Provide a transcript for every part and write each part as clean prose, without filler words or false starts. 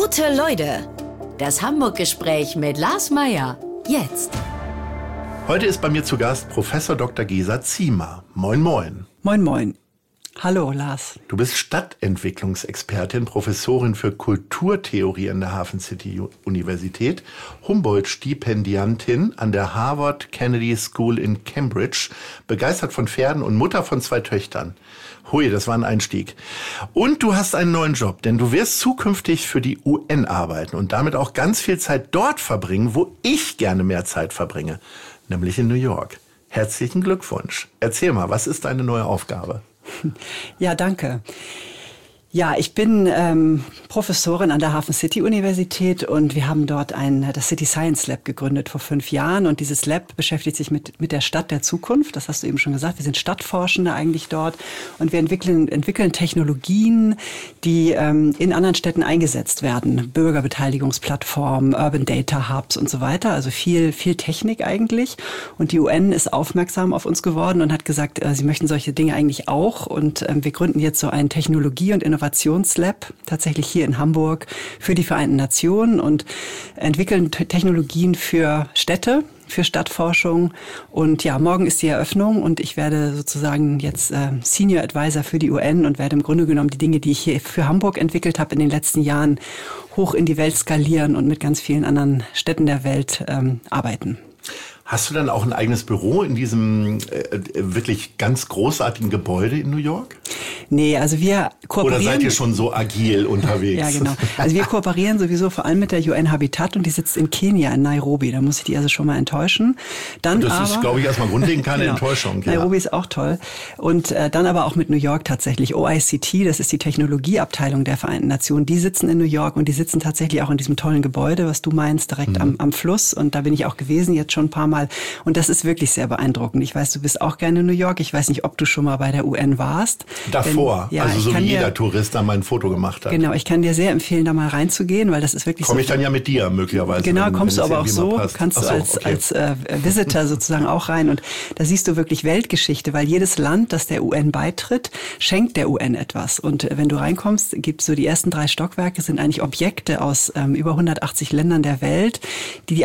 Gute Leute, das Hamburg-Gespräch mit Lars Meier. Jetzt. Heute ist bei mir zu Gast Professor Dr. Gesa Ziemer. Moin, moin. Moin, moin. Hallo, Lars. Du bist Stadtentwicklungsexpertin, Professorin für Kulturtheorie an der Hafen City Universität, Humboldt-Stipendiantin an der Harvard Kennedy School in Cambridge, begeistert von Pferden und Mutter von 2 Töchtern. Hui, das war ein Einstieg. Und du hast einen neuen Job, denn du wirst zukünftig für die UN arbeiten und damit auch ganz viel Zeit dort verbringen, wo ich gerne mehr Zeit verbringe, nämlich in New York. Herzlichen Glückwunsch. Erzähl mal, was ist deine neue Aufgabe? Ja, danke. Ja, ich bin Professorin an der Hafen City Universität und wir haben dort das City Science Lab gegründet vor 5 Jahren und dieses Lab beschäftigt sich mit der Stadt der Zukunft. Das hast du eben schon gesagt. Wir sind Stadtforschende eigentlich dort und wir entwickeln Technologien, die in anderen Städten eingesetzt werden. Bürgerbeteiligungsplattformen, Urban Data Hubs und so weiter. Also viel Technik eigentlich. Und die UN ist aufmerksam auf uns geworden und hat gesagt, sie möchten solche Dinge eigentlich auch. Und wir gründen jetzt so ein Technologie- und Innovationslab, tatsächlich hier in Hamburg, für die Vereinten Nationen und entwickeln Technologien für Städte, für Stadtforschung. Und ja, morgen ist die Eröffnung und ich werde sozusagen jetzt Senior Advisor für die UN und werde im Grunde genommen die Dinge, die ich hier für Hamburg entwickelt habe in den letzten Jahren, hoch in die Welt skalieren und mit ganz vielen anderen Städten der Welt arbeiten. Hast du dann auch ein eigenes Büro in diesem wirklich ganz großartigen Gebäude in New York? Nee, also wir kooperieren. Oder seid ihr schon so agil unterwegs? Ja, genau. Also wir kooperieren sowieso vor allem mit der UN Habitat und die sitzt in Kenia, in Nairobi. Da muss ich die also schon mal enttäuschen. Das ist, glaube ich, erstmal grundlegend keine genau. Enttäuschung. Ja. Nairobi ist auch toll. Und dann aber auch mit New York tatsächlich. OICT, das ist die Technologieabteilung der Vereinten Nationen, die sitzen in New York und die sitzen tatsächlich auch in diesem tollen Gebäude, was du meinst, direkt am Fluss. Und da bin ich auch gewesen, jetzt schon ein paar Mal. Und das ist wirklich sehr beeindruckend. Ich weiß, du bist auch gerne in New York. Ich weiß nicht, ob du schon mal bei der UN warst. Davor, also so wie jeder Tourist da mal ein Foto gemacht hat. Genau, ich kann dir sehr empfehlen, da mal reinzugehen, weil das ist wirklich Komme ich dann ja mit dir möglicherweise. Genau, kommst du aber auch so, kannst du als Visitor sozusagen auch rein. Und da siehst du wirklich Weltgeschichte, weil jedes Land, das der UN beitritt, schenkt der UN etwas. Und wenn du reinkommst, gibt's so die ersten 3 Stockwerke, sind eigentlich Objekte aus über 180 Ländern der Welt, die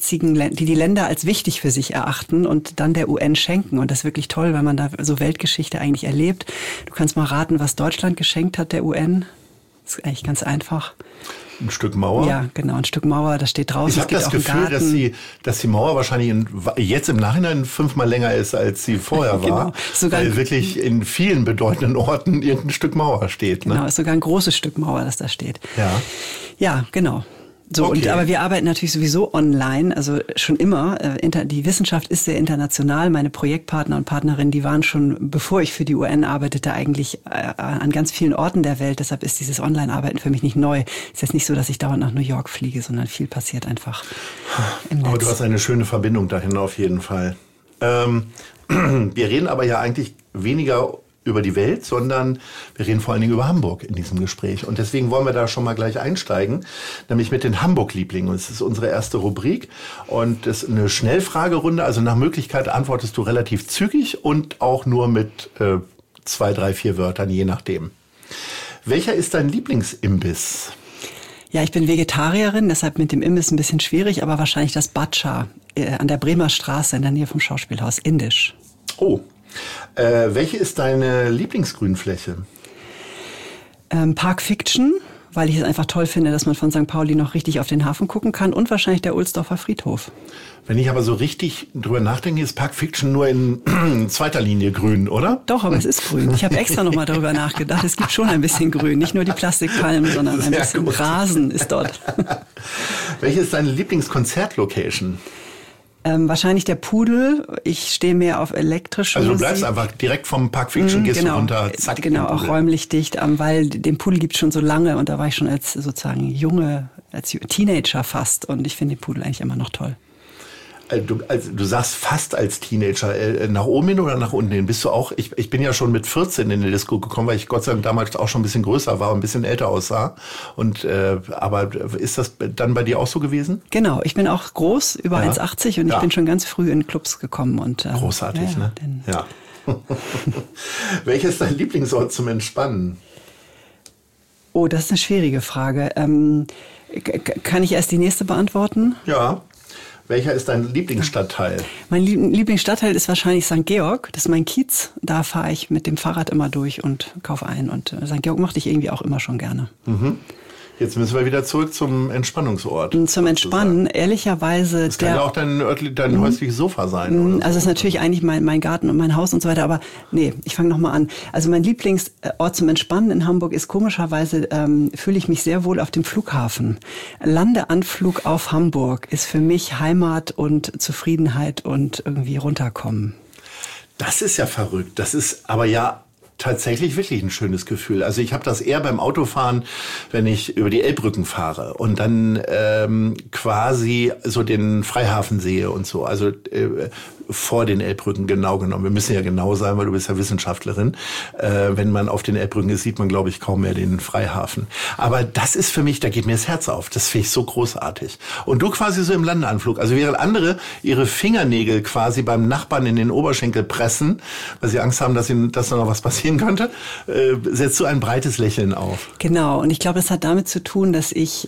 die Länder als wichtig für sich erachten und dann der UN schenken. Und das ist wirklich toll, weil man da so Weltgeschichte eigentlich erlebt. Du kannst mal raten, was Deutschland geschenkt hat der UN. Das ist eigentlich ganz einfach. Ein Stück Mauer? Ja, genau, ein Stück Mauer, das steht draußen. Ich habe das Gefühl, dass die Mauer wahrscheinlich jetzt im Nachhinein 5-mal länger ist, als sie vorher war. Genau. Weil wirklich in vielen bedeutenden Orten irgendein Stück Mauer steht. Genau, ist sogar ein großes Stück Mauer, das da steht. Ja. Ja, genau. So, okay. Aber wir arbeiten natürlich sowieso online, also schon immer. Die Wissenschaft ist sehr international. Meine Projektpartner und Partnerinnen, die waren schon, bevor ich für die UN arbeitete, eigentlich an ganz vielen Orten der Welt. Deshalb ist dieses Online-Arbeiten für mich nicht neu. Ist jetzt nicht so, dass ich dauernd nach New York fliege, sondern viel passiert einfach im Netz. Aber du hast eine schöne Verbindung dahin auf jeden Fall. Wir reden aber ja eigentlich weniger über die Welt, sondern wir reden vor allen Dingen über Hamburg in diesem Gespräch. Und deswegen wollen wir da schon mal gleich einsteigen, nämlich mit den Hamburg-Lieblingen. Und es ist unsere erste Rubrik und das ist eine Schnellfragerunde. Also nach Möglichkeit antwortest du relativ zügig und auch nur mit 2, 3, 4 Wörtern, je nachdem. Welcher ist dein Lieblingsimbiss? Ja, ich bin Vegetarierin, deshalb mit dem Imbiss ein bisschen schwierig, aber wahrscheinlich das Bacha an der Bremer Straße in der Nähe vom Schauspielhaus, indisch. Oh. Welche ist deine Lieblingsgrünfläche? Park Fiction, weil ich es einfach toll finde, dass man von St. Pauli noch richtig auf den Hafen gucken kann und wahrscheinlich der Ohlsdorfer Friedhof. Wenn ich aber so richtig drüber nachdenke, ist Park Fiction nur in 2. Linie grün, oder? Doch, aber es ist grün. Ich habe extra nochmal darüber nachgedacht. Es gibt schon ein bisschen Grün, nicht nur die Plastikpalmen, sondern ein bisschen Rasen ist dort. Welche ist deine Lieblingskonzertlocation? Wahrscheinlich der Pudel. Ich stehe mehr auf elektrische Also du Musik. bleibst einfach direkt vom Park Fiction, gehst genau, du runter, zack. Genau, auch räumlich dicht, weil den Pudel gibt's schon so lange und da war ich schon als sozusagen als Teenager fast und ich finde den Pudel eigentlich immer noch toll. Du sagst fast als Teenager, nach oben hin oder nach unten hin? Bist du auch, ich bin ja schon mit 14 in die Disco gekommen, weil ich Gott sei Dank damals auch schon ein bisschen größer war und ein bisschen älter aussah. Und, aber ist das dann bei dir auch so gewesen? Genau, ich bin auch groß, über 1,80 und ich bin schon ganz früh in Clubs gekommen. Und, großartig, ne? Ja. Welches ist dein Lieblingsort zum Entspannen? Oh, das ist eine schwierige Frage. Kann ich erst die nächste beantworten? Ja. Welcher ist dein Lieblingsstadtteil? Mein Lieblingsstadtteil ist wahrscheinlich St. Georg. Das ist mein Kiez. Da fahre ich mit dem Fahrrad immer durch und kaufe ein. Und St. Georg mochte ich irgendwie auch immer schon gerne. Mhm. Jetzt müssen wir wieder zurück zum Entspannungsort. Zum Entspannen, ehrlicherweise. Das kann ja auch dein häusliches Sofa sein. Oder also es ist natürlich eigentlich mein Garten und mein Haus und so weiter. Aber nee, ich fange nochmal an. Also mein Lieblingsort zum Entspannen in Hamburg ist komischerweise, fühle ich mich sehr wohl auf dem Flughafen. Landeanflug auf Hamburg ist für mich Heimat und Zufriedenheit und irgendwie runterkommen. Das ist ja verrückt. Das ist aber ja tatsächlich wirklich ein schönes Gefühl. Also ich habe das eher beim Autofahren, wenn ich über die Elbbrücken fahre und dann quasi so den Freihafen sehe und so. Also vor den Elbbrücken genau genommen. Wir müssen ja genau sein, weil du bist ja Wissenschaftlerin. Wenn man auf den Elbbrücken ist, sieht man, glaube ich, kaum mehr den Freihafen. Aber das ist für mich, da geht mir das Herz auf. Das finde ich so großartig. Und du quasi so im Landeanflug. Also während andere ihre Fingernägel quasi beim Nachbarn in den Oberschenkel pressen, weil sie Angst haben, dass da noch was passieren könnte, setzt du ein breites Lächeln auf. Genau. Und ich glaube, das hat damit zu tun, dass ich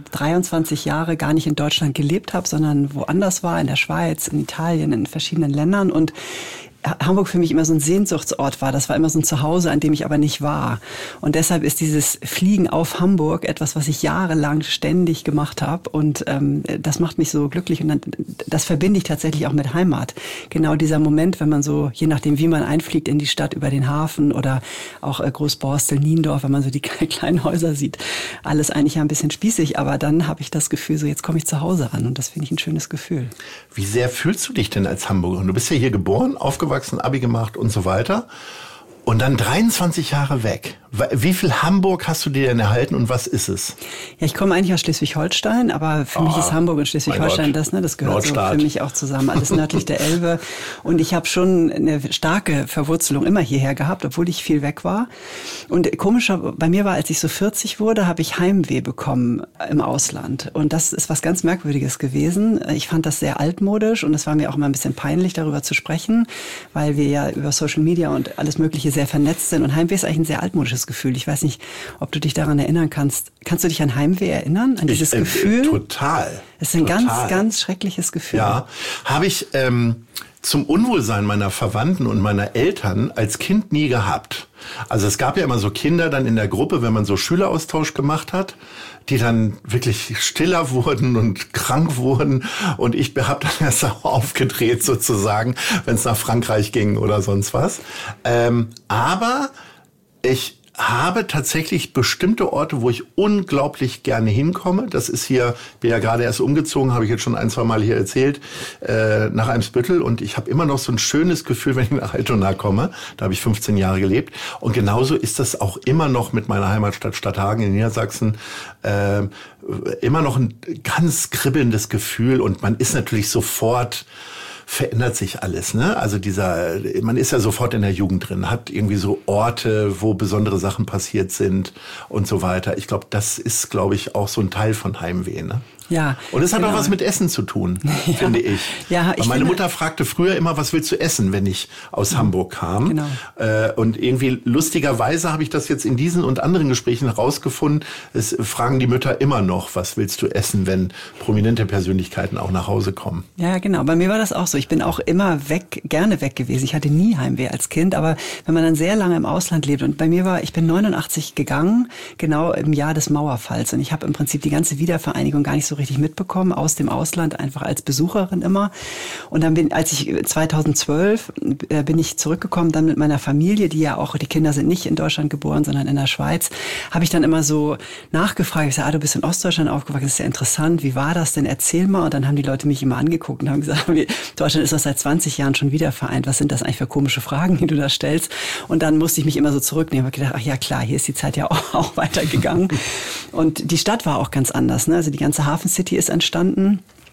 23 Jahre gar nicht in Deutschland gelebt habe, sondern woanders war, in der Schweiz, in Italien, in verschiedenen Ländern und Hamburg für mich immer so ein Sehnsuchtsort war. Das war immer so ein Zuhause, an dem ich aber nicht war. Und deshalb ist dieses Fliegen auf Hamburg etwas, was ich jahrelang ständig gemacht habe. Und das macht mich so glücklich. Und das verbinde ich tatsächlich auch mit Heimat. Genau dieser Moment, wenn man so, je nachdem wie man einfliegt in die Stadt über den Hafen oder auch Großborstel, Niendorf, wenn man so die kleinen Häuser sieht. Alles eigentlich ja ein bisschen spießig. Aber dann habe ich das Gefühl, so jetzt komme ich zu Hause an. Und das finde ich ein schönes Gefühl. Wie sehr fühlst du dich denn als Hamburgerin? Du bist ja hier geboren, aufgewachsen, Abi gemacht und so weiter. Und dann 23 Jahre weg. Wie viel Hamburg hast du dir denn erhalten und was ist es? Ja, ich komme eigentlich aus Schleswig-Holstein, aber für mich ist Hamburg und Schleswig-Holstein das gehört Nordstaat. So für mich auch zusammen, alles nördlich der Elbe. Und ich habe schon eine starke Verwurzelung immer hierher gehabt, obwohl ich viel weg war. Und komischer bei mir war, als ich so 40 wurde, habe ich Heimweh bekommen im Ausland. Und das ist was ganz Merkwürdiges gewesen. Ich fand das sehr altmodisch und es war mir auch immer ein bisschen peinlich, darüber zu sprechen, weil wir ja über Social Media und alles Mögliche sehr vernetzt sind. Und Heimweh ist eigentlich ein sehr altmodisches Gefühl. Ich weiß nicht, ob du dich daran erinnern kannst. Kannst du dich an Heimweh erinnern? An dieses Gefühl? Total. Es ist ein ganz, ganz schreckliches Gefühl. Ja, habe ich zum Unwohlsein meiner Verwandten und meiner Eltern als Kind nie gehabt. Also es gab ja immer so Kinder dann in der Gruppe, wenn man so Schüleraustausch gemacht hat, die dann wirklich stiller wurden und krank wurden. Und ich habe dann erst auch aufgedreht sozusagen, wenn es nach Frankreich ging oder sonst was. Aber ich habe tatsächlich bestimmte Orte, wo ich unglaublich gerne hinkomme. Das ist hier, bin ja gerade erst umgezogen, habe ich jetzt schon 1-2 Mal hier erzählt, nach Eimsbüttel. Und ich habe immer noch so ein schönes Gefühl, wenn ich nach Altona komme. Da habe ich 15 Jahre gelebt. Und genauso ist das auch immer noch mit meiner Heimatstadt Stadthagen in Niedersachsen. Immer noch ein ganz kribbelndes Gefühl. Und man ist natürlich sofort, verändert sich alles, ne? Also man ist ja sofort in der Jugend drin, hat irgendwie so Orte, wo besondere Sachen passiert sind und so weiter. Ich glaube, das ist, ich, auch so ein Teil von Heimweh, ne? Ja. Und es hat auch was mit Essen zu tun, finde ich. Ja, weil meine Mutter fragte früher immer, was willst du essen, wenn ich aus Hamburg kam? Genau. Und irgendwie lustigerweise habe ich das jetzt in diesen und anderen Gesprächen herausgefunden. Es fragen die Mütter immer noch, was willst du essen, wenn prominente Persönlichkeiten auch nach Hause kommen? Ja, genau. Bei mir war das auch so. Ich bin auch immer gerne weg gewesen. Ich hatte nie Heimweh als Kind, aber wenn man dann sehr lange im Ausland lebt und bei mir ich bin 89 gegangen, genau im Jahr des Mauerfalls und ich habe im Prinzip die ganze Wiedervereinigung gar nicht so richtig mitbekommen, aus dem Ausland, einfach als Besucherin immer. Und dann als ich 2012 bin ich zurückgekommen, dann mit meiner Familie, die Kinder sind nicht in Deutschland geboren, sondern in der Schweiz, habe ich dann immer so nachgefragt. Ich sage, du bist in Ostdeutschland aufgewachsen, das ist ja interessant. Wie war das denn? Erzähl mal. Und dann haben die Leute mich immer angeguckt und haben gesagt, Deutschland ist doch seit 20 Jahren schon wieder vereint. Was sind das eigentlich für komische Fragen, die du da stellst? Und dann musste ich mich immer so zurücknehmen. Ich habe gedacht, ach ja klar, hier ist die Zeit ja auch weitergegangen. Und die Stadt war auch ganz anders, ne? Also die ganze Hafen City ist entstanden.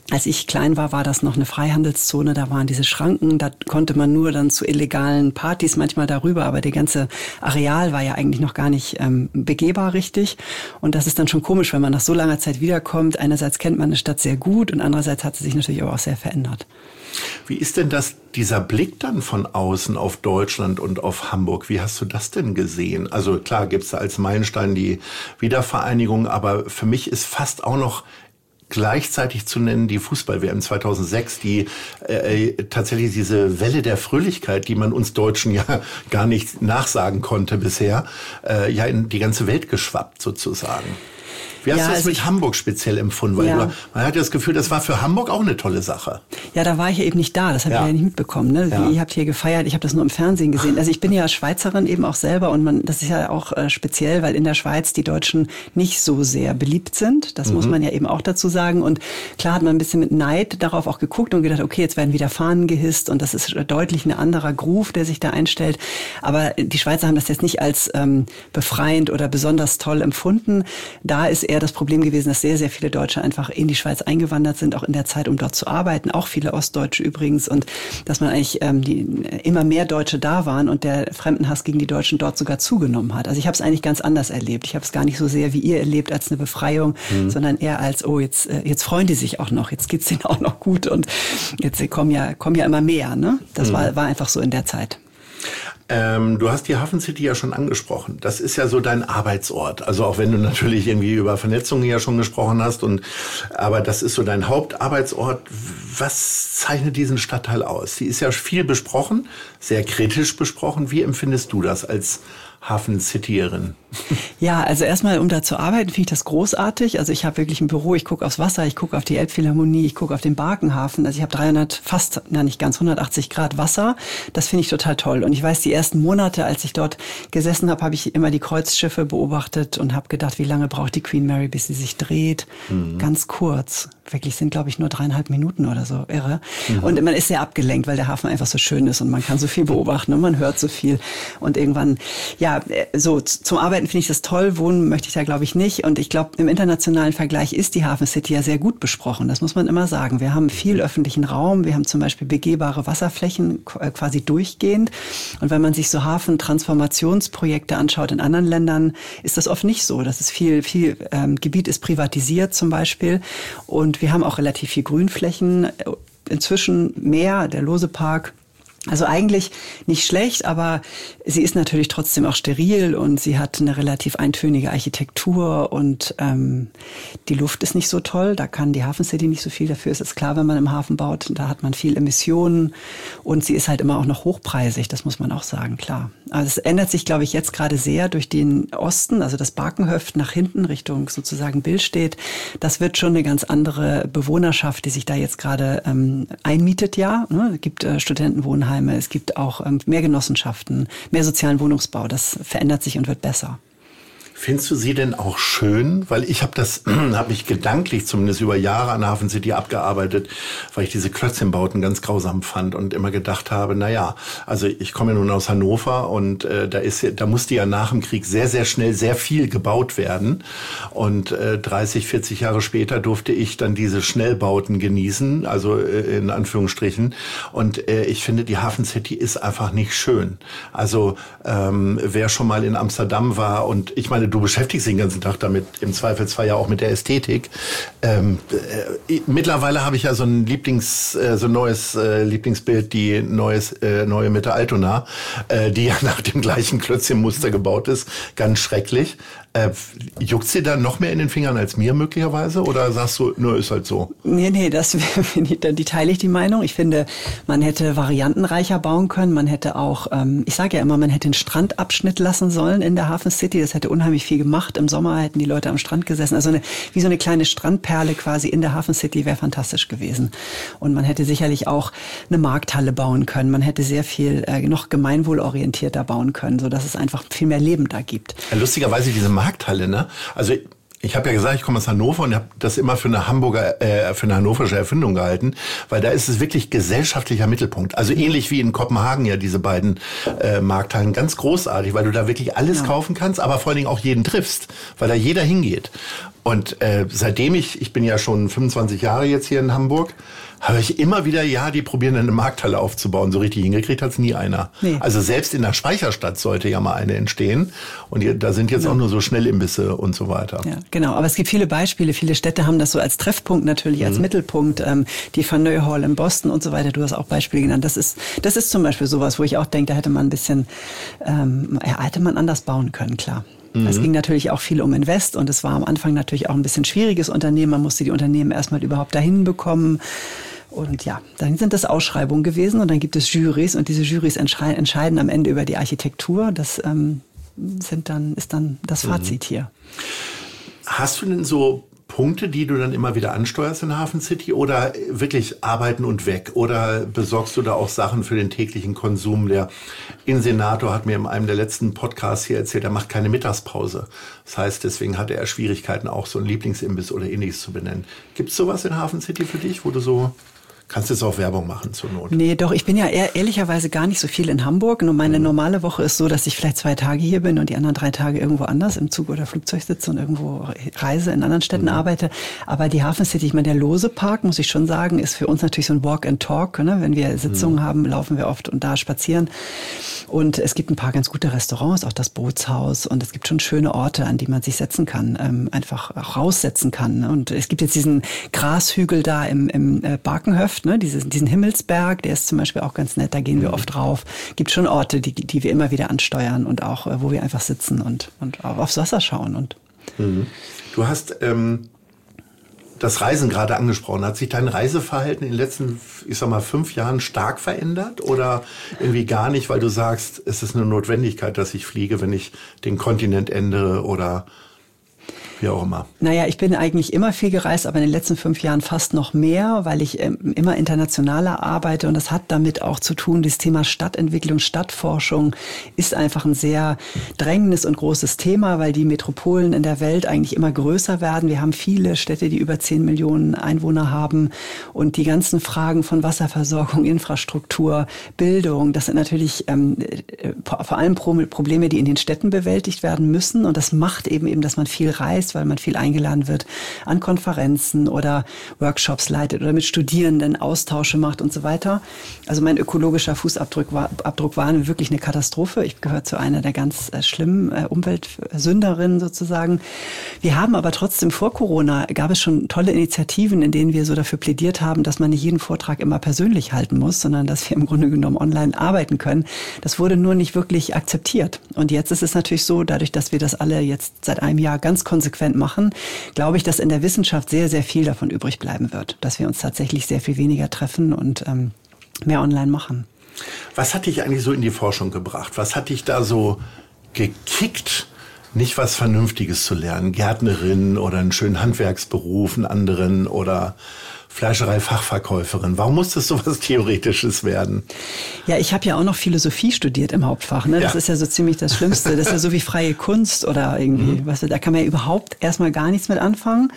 Als ich klein war, war das noch eine Freihandelszone, da waren diese Schranken, da konnte man nur dann zu illegalen Partys manchmal darüber, aber der ganze Areal war ja eigentlich noch gar nicht begehbar richtig. Und das ist dann schon komisch, wenn man nach so langer Zeit wiederkommt. Einerseits kennt man eine Stadt sehr gut und andererseits hat sie sich natürlich aber auch sehr verändert. Wie ist denn dieser Blick dann von außen auf Deutschland und auf Hamburg? Wie hast du das denn gesehen? Also klar gibt's da als Meilenstein die Wiedervereinigung, aber für mich ist fast auch noch gleichzeitig zu nennen die Fußball-WM 2006, die tatsächlich diese Welle der Fröhlichkeit, die man uns Deutschen ja gar nicht nachsagen konnte bisher, ja in die ganze Welt geschwappt sozusagen. Wie hast du das mit Hamburg speziell empfunden? Weil man hat ja das Gefühl, das war für Hamburg auch eine tolle Sache. Ja, da war ich ja eben nicht da. Das habe ich ja nicht mitbekommen. Ne? Ja. Ihr habt hier gefeiert. Ich habe das nur im Fernsehen gesehen. Also ich bin ja Schweizerin eben auch selber. Und das ist ja auch speziell, weil in der Schweiz die Deutschen nicht so sehr beliebt sind. Das muss man ja eben auch dazu sagen. Und klar hat man ein bisschen mit Neid darauf auch geguckt und gedacht, okay, jetzt werden wieder Fahnen gehisst. Und das ist deutlich ein anderer Groove, der sich da einstellt. Aber die Schweizer haben das jetzt nicht als befreiend oder besonders toll empfunden. Da ist eher das Problem gewesen, dass sehr, sehr viele Deutsche einfach in die Schweiz eingewandert sind, auch in der Zeit, um dort zu arbeiten. Auch viele Ostdeutsche übrigens. Und dass man eigentlich immer mehr Deutsche da waren und der Fremdenhass gegen die Deutschen dort sogar zugenommen hat. Also ich habe es eigentlich ganz anders erlebt. Ich habe es gar nicht so sehr wie ihr erlebt als eine Befreiung, sondern eher als, oh, jetzt freuen die sich auch noch, jetzt geht's denen auch noch gut und jetzt kommen ja immer mehr. Ne? Das war einfach so in der Zeit. Du hast die Hafen City ja schon angesprochen. Das ist ja so dein Arbeitsort. Also auch wenn du natürlich irgendwie über Vernetzungen ja schon gesprochen hast. Aber das ist so dein Hauptarbeitsort. Was zeichnet diesen Stadtteil aus? Die ist ja viel besprochen, sehr kritisch besprochen. Wie empfindest du das als Hafen-Cityerin? Ja, also erstmal, um da zu arbeiten, finde ich das großartig. Also ich habe wirklich ein Büro, ich gucke aufs Wasser, ich gucke auf die Elbphilharmonie, ich gucke auf den Barkenhafen. Also ich habe nicht ganz 180 Grad Wasser. Das finde ich total toll. Und ich weiß, die ersten Monate, als ich dort gesessen habe, habe ich immer die Kreuzschiffe beobachtet und habe gedacht, wie lange braucht die Queen Mary, bis sie sich dreht? Ganz kurz. Wirklich sind, glaube ich, nur 3,5 Minuten oder so. Irre. Und man ist sehr abgelenkt, weil der Hafen einfach so schön ist und man kann so viel beobachten und man hört so viel. Und irgendwann, ja, so zum Arbeiten finde ich das toll. Wohnen möchte ich da, glaube ich, nicht. Und ich glaube, im internationalen Vergleich ist die Hafen City ja sehr gut besprochen. Das muss man immer sagen. Wir haben viel öffentlichen Raum. Wir haben zum Beispiel begehbare Wasserflächen quasi durchgehend. Und wenn man sich so Hafentransformationsprojekte anschaut in anderen Ländern, ist das oft nicht so. Das ist viel Gebiet ist privatisiert zum Beispiel. Und wir haben auch relativ viel Grünflächen. Inzwischen mehr, der Lose-Park. Also eigentlich nicht schlecht, aber sie ist natürlich trotzdem auch steril und sie hat eine relativ eintönige Architektur und die Luft ist nicht so toll. Da kann die Hafen City nicht so viel. Dafür ist es klar, wenn man im Hafen baut, da hat man viel Emissionen und sie ist halt immer auch noch hochpreisig. Das muss man auch sagen, klar. Also es ändert sich, glaube ich, jetzt gerade sehr durch den Osten, also das Barkenhöft nach hinten Richtung sozusagen Billstedt. Das wird schon eine ganz andere Bewohnerschaft, die sich da jetzt gerade einmietet, ja. Es gibt Studentenwohnheime. Es gibt auch mehr Genossenschaften, mehr sozialen Wohnungsbau. Das verändert sich und wird besser. Findest du sie denn auch schön? Weil ich habe mich gedanklich zumindest über Jahre an der Hafen City abgearbeitet, weil ich diese Klötzchenbauten ganz grausam fand und immer gedacht habe, naja, also ich komme ja nun aus Hannover und da musste ja nach dem Krieg sehr, sehr schnell sehr viel gebaut werden. Und 30, 40 Jahre später durfte ich dann diese Schnellbauten genießen, also in Anführungsstrichen. Und ich finde, die Hafen City ist einfach nicht schön. Also wer schon mal in Amsterdam war und ich meine, du beschäftigst dich den ganzen Tag damit, im Zweifelsfall ja auch mit der Ästhetik. Mittlerweile habe ich ja so ein neues Lieblingsbild, die neue Mitte Altona, die ja nach dem gleichen Klötzchenmuster gebaut ist. Ganz schrecklich. Juckt sie da noch mehr in den Fingern als mir möglicherweise? Oder sagst du, nur ist halt so? Nee, die teile ich die Meinung. Ich finde, man hätte variantenreicher bauen können. Man hätte auch, ich sage ja immer, man hätte einen Strandabschnitt lassen sollen in der Hafen City. Das hätte unheimlich viel gemacht. Im Sommer hätten die Leute am Strand gesessen. Also wie so eine kleine Strandperle quasi in der Hafen City wäre fantastisch gewesen. Und man hätte sicherlich auch eine Markthalle bauen können. Man hätte sehr viel noch gemeinwohlorientierter bauen können, sodass es einfach viel mehr Leben da gibt. Ja, lustigerweise diese Markthalle, ne? Also Ich habe ja gesagt, ich komme aus Hannover und habe das immer für eine hannoversche Erfindung gehalten, weil da ist es wirklich gesellschaftlicher Mittelpunkt. Also ähnlich wie in Kopenhagen ja diese beiden Markthallen, ganz großartig, weil du da wirklich alles kaufen kannst, aber vor allen Dingen auch jeden triffst, weil da jeder hingeht. Und seitdem ich bin ja schon 25 Jahre jetzt hier in Hamburg, habe ich immer wieder, die probieren eine Markthalle aufzubauen. So richtig hingekriegt hat es nie einer. Nee. Also selbst in der Speicherstadt sollte ja mal eine entstehen. Und da sind jetzt auch nur so Schnellimbisse und so weiter. Ja, genau. Aber es gibt viele Beispiele. Viele Städte haben das so als Treffpunkt natürlich, als Mittelpunkt. Die Faneuil Hall in Boston und so weiter. Du hast auch Beispiele genannt. Das ist zum Beispiel sowas, wo ich auch denke, da hätte man ein bisschen, hätte man anders bauen können, klar. Es ging natürlich auch viel um Invest und es war am Anfang natürlich auch ein bisschen schwieriges Unternehmen. Man musste die Unternehmen erstmal überhaupt dahin bekommen. Und ja, dann sind das Ausschreibungen gewesen und dann gibt es Jurys und diese Jurys entscheiden am Ende über die Architektur. Das ist dann das Fazit hier. Hast du denn so Punkte, die du dann immer wieder ansteuerst in Hafen City oder wirklich arbeiten und weg? Oder besorgst du da auch Sachen für den täglichen Konsum? Der Insenator hat mir in einem der letzten Podcasts hier erzählt, er macht keine Mittagspause. Das heißt, deswegen hatte er Schwierigkeiten, auch so einen Lieblingsimbiss oder ähnliches zu benennen. Gibt es sowas in Hafen City für dich, wo du so... Kannst jetzt auch Werbung machen zur Not? Nee, doch. Ich bin ja ehrlicherweise gar nicht so viel in Hamburg. Nur meine normale Woche ist so, dass ich vielleicht 2 Tage hier bin und die anderen 3 Tage irgendwo anders im Zug oder Flugzeug sitze und irgendwo reise, in anderen Städten arbeite. Aber die Hafen City, ich meine, der Lose Park, muss ich schon sagen, ist für uns natürlich so ein Walk and Talk. Ne? Wenn wir Sitzungen haben, laufen wir oft und da spazieren. Und es gibt ein paar ganz gute Restaurants, auch das Bootshaus. Und es gibt schon schöne Orte, an die man sich setzen kann, einfach auch raussetzen kann. Und es gibt jetzt diesen Grashügel da im Barkenhöft, ne? Diesen Himmelsberg, der ist zum Beispiel auch ganz nett, da gehen wir oft drauf. Gibt schon Orte, die wir immer wieder ansteuern und auch, wo wir einfach sitzen und aufs Wasser schauen. Du hast das Reisen gerade angesprochen. Hat sich dein Reiseverhalten in den letzten, 5 Jahren stark verändert oder irgendwie gar nicht, weil du sagst, es ist eine Notwendigkeit, dass ich fliege, wenn ich den Kontinent ändere oder wie auch immer? Naja, ich bin eigentlich immer viel gereist, aber in den letzten 5 Jahren fast noch mehr, weil ich immer internationaler arbeite und das hat damit auch zu tun, das Thema Stadtentwicklung, Stadtforschung ist einfach ein sehr drängendes und großes Thema, weil die Metropolen in der Welt eigentlich immer größer werden. Wir haben viele Städte, die über 10 Millionen Einwohner haben und die ganzen Fragen von Wasserversorgung, Infrastruktur, Bildung, das sind natürlich vor allem Probleme, die in den Städten bewältigt werden müssen und das macht eben, dass man viel reist, weil man viel eingeladen wird an Konferenzen oder Workshops leitet oder mit Studierenden Austausche macht und so weiter. Also mein ökologischer Fußabdruck war wirklich eine Katastrophe. Ich gehöre zu einer der ganz schlimmen Umweltsünderinnen sozusagen. Wir haben aber trotzdem vor Corona, gab es schon tolle Initiativen, in denen wir so dafür plädiert haben, dass man nicht jeden Vortrag immer persönlich halten muss, sondern dass wir im Grunde genommen online arbeiten können. Das wurde nur nicht wirklich akzeptiert. Und jetzt ist es natürlich so, dadurch, dass wir das alle jetzt seit einem Jahr ganz konsequent machen, glaube ich, dass in der Wissenschaft sehr, sehr viel davon übrig bleiben wird, dass wir uns tatsächlich sehr viel weniger treffen und mehr online machen. Was hat dich eigentlich so in die Forschung gebracht? Was hat dich da so gekickt, nicht was Vernünftiges zu lernen? Gärtnerin oder einen schönen Handwerksberuf, einen anderen oder Fleischerei-Fachverkäuferin. Warum muss das so was Theoretisches werden? Ja, ich habe ja auch noch Philosophie studiert im Hauptfach. Ne? Das ist ja so ziemlich das Schlimmste. Das ist ja so wie freie Kunst oder irgendwie. Da kann man ja überhaupt erstmal gar nichts mit anfangen.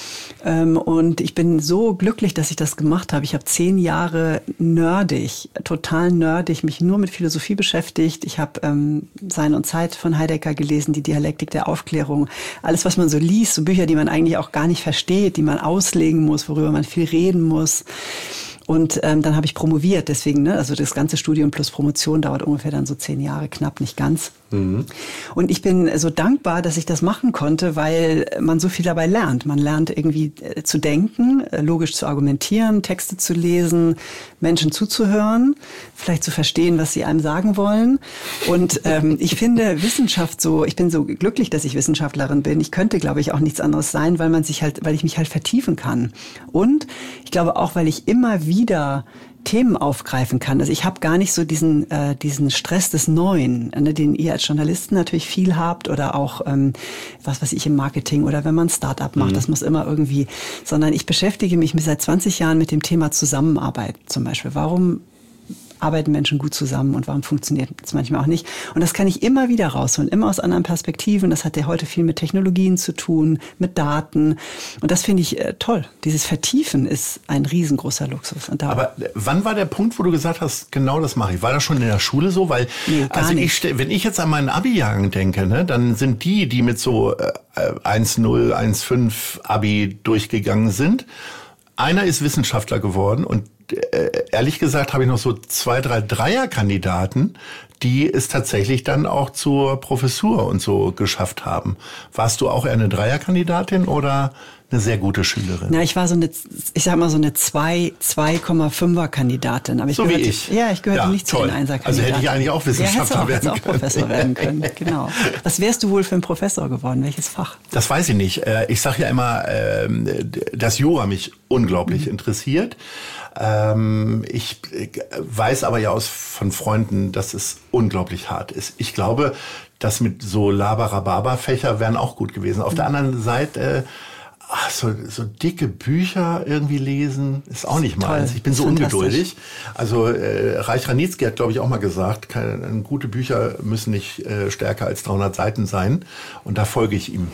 Und ich bin so glücklich, dass ich das gemacht habe. Ich habe 10 Jahre total nerdig, mich nur mit Philosophie beschäftigt. Ich habe Sein und Zeit von Heidegger gelesen, die Dialektik der Aufklärung. Alles, was man so liest, so Bücher, die man eigentlich auch gar nicht versteht, die man auslegen muss, worüber man viel reden muss. Und dann habe ich promoviert, deswegen, also das ganze Studium plus Promotion dauert ungefähr dann so 10 Jahre, knapp, nicht ganz. Und ich bin so dankbar, dass ich das machen konnte, weil man so viel dabei lernt. Man lernt irgendwie zu denken, logisch zu argumentieren, Texte zu lesen, Menschen zuzuhören, vielleicht zu verstehen, was sie einem sagen wollen. Und ich finde Wissenschaft ich bin so glücklich, dass ich Wissenschaftlerin bin. Ich könnte, glaube ich, auch nichts anderes sein, weil ich mich halt vertiefen kann. Und ich glaube auch, weil ich immer wieder Themen aufgreifen kann. Also ich habe gar nicht so diesen Stress des Neuen, den ihr als Journalisten natürlich viel habt oder auch was weiß ich im Marketing oder wenn man ein Start-up macht, das muss immer irgendwie, sondern ich beschäftige mich seit 20 Jahren mit dem Thema Zusammenarbeit zum Beispiel. Warum arbeiten Menschen gut zusammen und warum funktioniert es manchmal auch nicht. Und das kann ich immer wieder rausholen, immer aus anderen Perspektiven. Das hat ja heute viel mit Technologien zu tun, mit Daten. Und das finde ich toll. Dieses Vertiefen ist ein riesengroßer Luxus. Und aber wann war der Punkt, wo du gesagt hast, genau das mache ich? War das schon in der Schule so? Weil, nee, gar nicht. Wenn ich jetzt an meinen Abi-Jahrgang denke, ne, dann sind die mit so 1,0, 1,5 Abi durchgegangen sind. Einer ist Wissenschaftler geworden und ehrlich gesagt habe ich noch so 2, 3 Dreierkandidaten, die es tatsächlich dann auch zur Professur und so geschafft haben. Warst du auch eher eine Dreierkandidatin oder eine sehr gute Schülerin? Na, ich war so eine 2,5er Kandidatin. Aber so wie ich. Ja, ich gehörte nicht toll. zu den Einser-Kandidaten. Also hätte ich eigentlich auch Wissenschaftler werden können. Auch Professor werden können, genau. Was wärst du wohl für ein Professor geworden? Welches Fach? Das weiß ich nicht. Ich sage ja immer, dass Yoga mich unglaublich interessiert. Ich weiß aber ja von Freunden, dass es unglaublich hart ist. Ich glaube, das mit so Labarababa-Fächer wären auch gut gewesen. Auf der anderen Seite, so dicke Bücher irgendwie lesen, ist auch nicht meins. Ich bin so ungeduldig. Also Reich Ranitzky hat, glaube ich, auch mal gesagt, gute Bücher müssen nicht stärker als 300 Seiten sein. Und da folge ich ihm.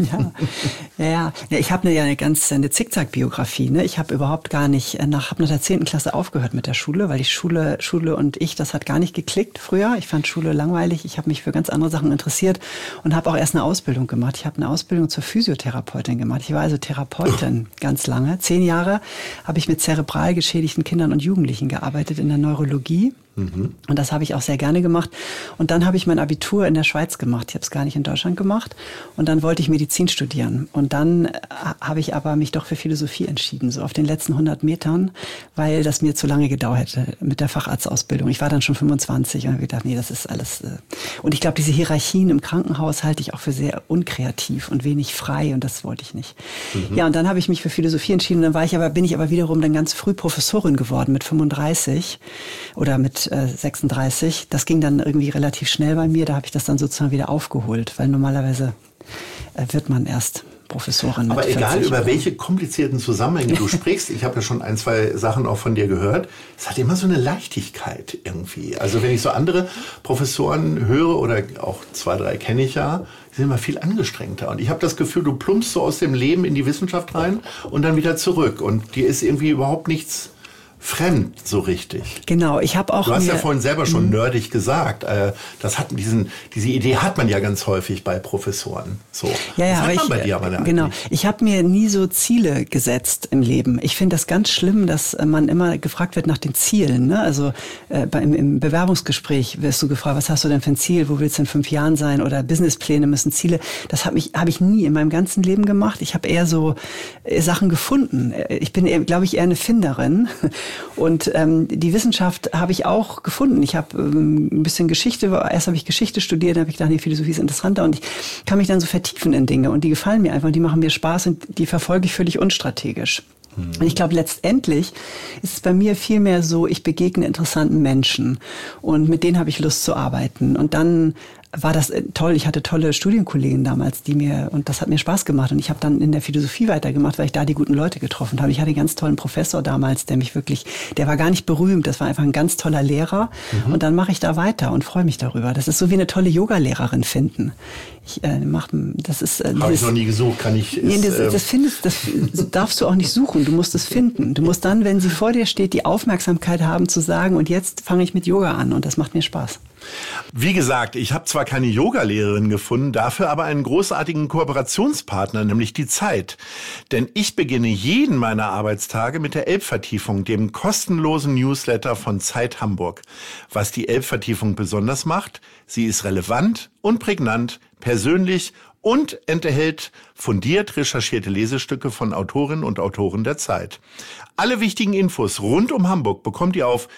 Ja. Ich habe eine Zickzack-Biografie. Ne? Ich habe überhaupt gar nicht, habe nach der 10. Klasse aufgehört mit der Schule, weil die Schule und ich, das hat gar nicht geklickt früher. Ich fand Schule langweilig. Ich habe mich für ganz andere Sachen interessiert und habe auch erst eine Ausbildung gemacht. Ich habe eine Ausbildung zur Physiotherapeutin gemacht. Ich war also Therapeutin ganz lange. 10 Jahre habe ich mit zerebral geschädigten Kindern und Jugendlichen gearbeitet in der Neurologie. Und das habe ich auch sehr gerne gemacht. Und dann habe ich mein Abitur in der Schweiz gemacht. Ich habe es gar nicht in Deutschland gemacht. Und dann wollte ich Medizin studieren. Und dann habe ich aber mich doch für Philosophie entschieden, so auf den letzten 100 Metern, weil das mir zu lange gedauert hätte mit der Facharztausbildung. Ich war dann schon 25 und habe gedacht, nee, das ist alles. Und ich glaube, diese Hierarchien im Krankenhaus halte ich auch für sehr unkreativ und wenig frei. Und das wollte ich nicht. Ja, und dann habe ich mich für Philosophie entschieden. Und dann bin ich aber wiederum dann ganz früh Professorin geworden mit 35 oder mit 36. Das ging dann irgendwie relativ schnell bei mir. Da habe ich das dann sozusagen wieder aufgeholt, weil normalerweise wird man erst Professorin. Aber egal, über welche komplizierten Zusammenhänge du sprichst, ich habe ja schon 1, 2 Sachen auch von dir gehört, es hat immer so eine Leichtigkeit irgendwie. Also wenn ich so andere Professoren höre oder auch 2, 3 kenne ich ja, die sind immer viel angestrengter. Und ich habe das Gefühl, du plumpst so aus dem Leben in die Wissenschaft rein und dann wieder zurück. Und dir ist irgendwie überhaupt nichts fremd, so richtig. Genau, ich habe auch. Du hast ja vorhin selber schon nerdig gesagt. Diese Idee hat man ja ganz häufig bei Professoren. So. Ja, das hat man bei dir aber genau. Ich habe mir nie so Ziele gesetzt im Leben. Ich finde das ganz schlimm, dass man immer gefragt wird nach den Zielen. Ne? Also im Bewerbungsgespräch wirst du gefragt, was hast du denn für ein Ziel? Wo willst du in 5 Jahren sein? Oder Businesspläne müssen Ziele. Das habe ich nie in meinem ganzen Leben gemacht. Ich habe eher so Sachen gefunden. Ich bin, glaube ich, eher eine Finderin. Und die Wissenschaft habe ich auch gefunden. Ich habe ein bisschen Geschichte, erst habe ich Geschichte studiert, dann habe ich gedacht, die Philosophie ist interessanter und ich kann mich dann so vertiefen in Dinge und die gefallen mir einfach, die machen mir Spaß und die verfolge ich völlig unstrategisch. Und ich glaube, letztendlich ist es bei mir viel mehr so, ich begegne interessanten Menschen und mit denen habe ich Lust zu arbeiten. Und dann war das toll. Ich hatte tolle Studienkollegen damals, und das hat mir Spaß gemacht. Und ich habe dann in der Philosophie weitergemacht, weil ich da die guten Leute getroffen habe. Ich hatte einen ganz tollen Professor damals, der war gar nicht berühmt, das war einfach ein ganz toller Lehrer. Und dann mache ich da weiter und freue mich darüber. Das ist so wie eine tolle Yoga-Lehrerin finden. Habe ich noch nie gesucht, kann ich. Das darfst du auch nicht suchen, du musst es finden. Du musst dann, wenn sie vor dir steht, die Aufmerksamkeit haben zu sagen, und jetzt fange ich mit Yoga an und das macht mir Spaß. Wie gesagt, ich habe zwar keine Yogalehrerin gefunden, dafür aber einen großartigen Kooperationspartner, nämlich die Zeit. Denn ich beginne jeden meiner Arbeitstage mit der Elbvertiefung, dem kostenlosen Newsletter von Zeit Hamburg. Was die Elbvertiefung besonders macht, sie ist relevant und prägnant, persönlich und enthält fundiert recherchierte Lesestücke von Autorinnen und Autoren der Zeit. Alle wichtigen Infos rund um Hamburg bekommt ihr auf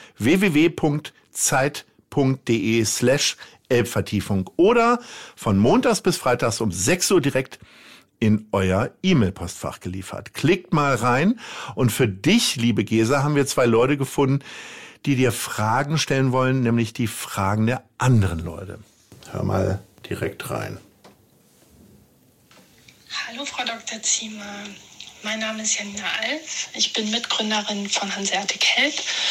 www.zeit.de/Elbvertiefung oder von montags bis freitags um 6 Uhr direkt in euer E-Mail-Postfach geliefert. Klickt mal rein und für dich, liebe Gesa, haben wir 2 Leute gefunden, die dir Fragen stellen wollen, nämlich die Fragen der anderen Leute. Hör mal direkt rein. Hallo Frau Dr. Ziemer, mein Name ist Janina Alf, ich bin Mitgründerin von Hanseatic Health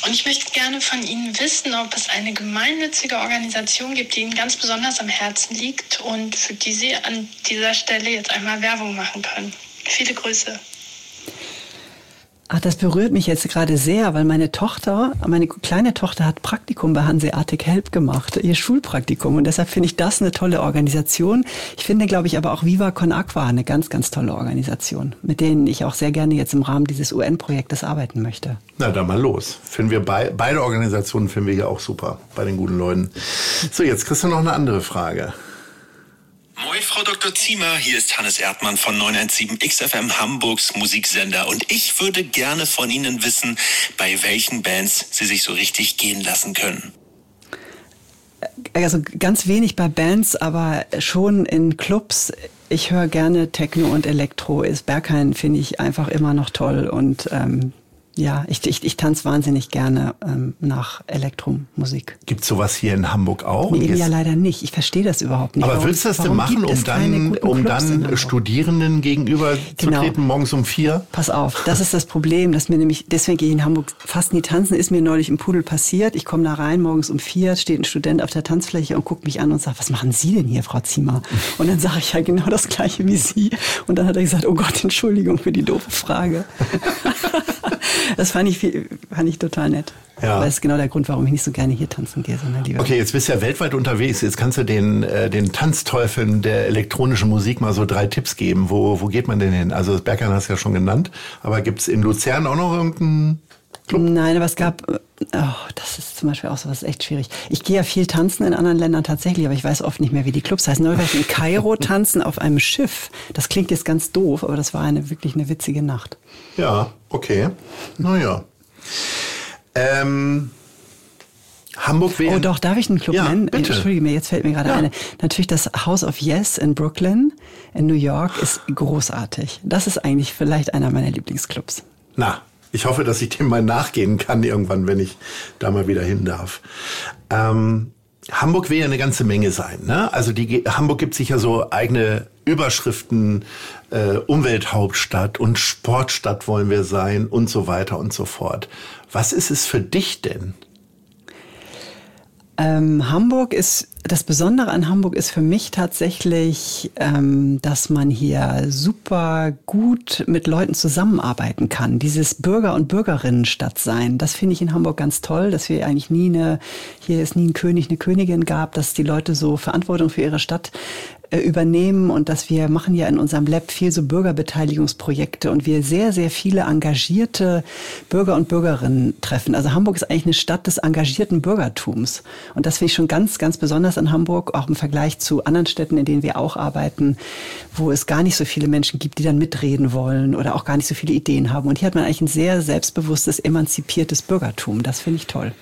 Und ich möchte gerne von Ihnen wissen, ob es eine gemeinnützige Organisation gibt, die Ihnen ganz besonders am Herzen liegt und für die Sie an dieser Stelle jetzt einmal Werbung machen können. Viele Grüße. Ach, das berührt mich jetzt gerade sehr, weil meine kleine Tochter hat Praktikum bei Hanseatic Help gemacht, ihr Schulpraktikum. Und deshalb finde ich das eine tolle Organisation. Ich finde, glaube ich, aber auch Viva Con Aqua eine ganz, ganz tolle Organisation, mit denen ich auch sehr gerne jetzt im Rahmen dieses UN-Projektes arbeiten möchte. Na, dann mal los. Finden wir beide Organisationen finden wir ja auch super bei den guten Leuten. So, jetzt kriegst du noch eine andere Frage. Moin, Frau Dr. Ziemer, hier ist Hannes Erdmann von 917 XFM Hamburgs Musiksender und ich würde gerne von Ihnen wissen, bei welchen Bands Sie sich so richtig gehen lassen können. Also ganz wenig bei Bands, aber schon in Clubs. Ich höre gerne Techno und Elektro. Berghain finde ich einfach immer noch toll und ja, ich tanze wahnsinnig gerne nach Elektromusik. Gibt's sowas hier in Hamburg auch? Nee, ja leider nicht. Ich verstehe das überhaupt nicht. Aber würdest du das denn machen, um dann Studierenden gegenüber zu treten, morgens um 4? Pass auf, das ist das Problem, dass mir nämlich, deswegen gehe ich in Hamburg fast nie tanzen, ist mir neulich im Pudel passiert. Ich komme da rein, morgens um 4, steht ein Student auf der Tanzfläche und guckt mich an und sagt, was machen Sie denn hier, Frau Ziemer? Und dann sage ich ja genau das Gleiche wie Sie. Und dann hat er gesagt, oh Gott, Entschuldigung für die doofe Frage. Das fand ich total nett. Ja. Aber das ist genau der Grund, warum ich nicht so gerne hier tanzen gehe, sondern lieber. Okay, jetzt bist du ja weltweit unterwegs. Jetzt kannst du den Tanzteufeln der elektronischen Musik mal so 3 Tipps geben. Wo geht man denn hin? Also das Berghain hast du ja schon genannt. Aber gibt's in Luzern auch noch irgendeinen Club? Nein, aber es gab, das ist zum Beispiel auch so was echt schwierig. Ich gehe ja viel tanzen in anderen Ländern tatsächlich, aber ich weiß oft nicht mehr, wie die Clubs heißen. Neulich war ich in Kairo tanzen auf einem Schiff. Das klingt jetzt ganz doof, aber das war wirklich eine witzige Nacht. Ja, okay. Naja. Hamburg wäre... Oh doch, darf ich einen Club nennen? Bitte. Entschuldige mir, jetzt fällt mir gerade eine. Natürlich das House of Yes in Brooklyn, in New York, ist großartig. Das ist eigentlich vielleicht einer meiner Lieblingsclubs. Na, ich hoffe, dass ich dem mal nachgehen kann irgendwann, wenn ich da mal wieder hin darf. Hamburg will ja eine ganze Menge sein, ne? Also Hamburg gibt sich ja so eigene Überschriften, Umwelthauptstadt und Sportstadt wollen wir sein und so weiter und so fort. Was ist es für dich denn? Das Besondere an Hamburg ist für mich tatsächlich, dass man hier super gut mit Leuten zusammenarbeiten kann. Dieses Bürger- und Bürgerinnenstadt sein, das finde ich in Hamburg ganz toll, dass wir eigentlich hier es nie einen König, eine Königin gab, dass die Leute so Verantwortung für ihre Stadt übernehmen und dass wir machen ja in unserem Lab viel so Bürgerbeteiligungsprojekte und wir sehr, sehr viele engagierte Bürger und Bürgerinnen treffen. Also Hamburg ist eigentlich eine Stadt des engagierten Bürgertums und das finde ich schon ganz, ganz besonders in Hamburg, auch im Vergleich zu anderen Städten, in denen wir auch arbeiten, wo es gar nicht so viele Menschen gibt, die dann mitreden wollen oder auch gar nicht so viele Ideen haben. Und hier hat man eigentlich ein sehr selbstbewusstes, emanzipiertes Bürgertum. Das finde ich toll.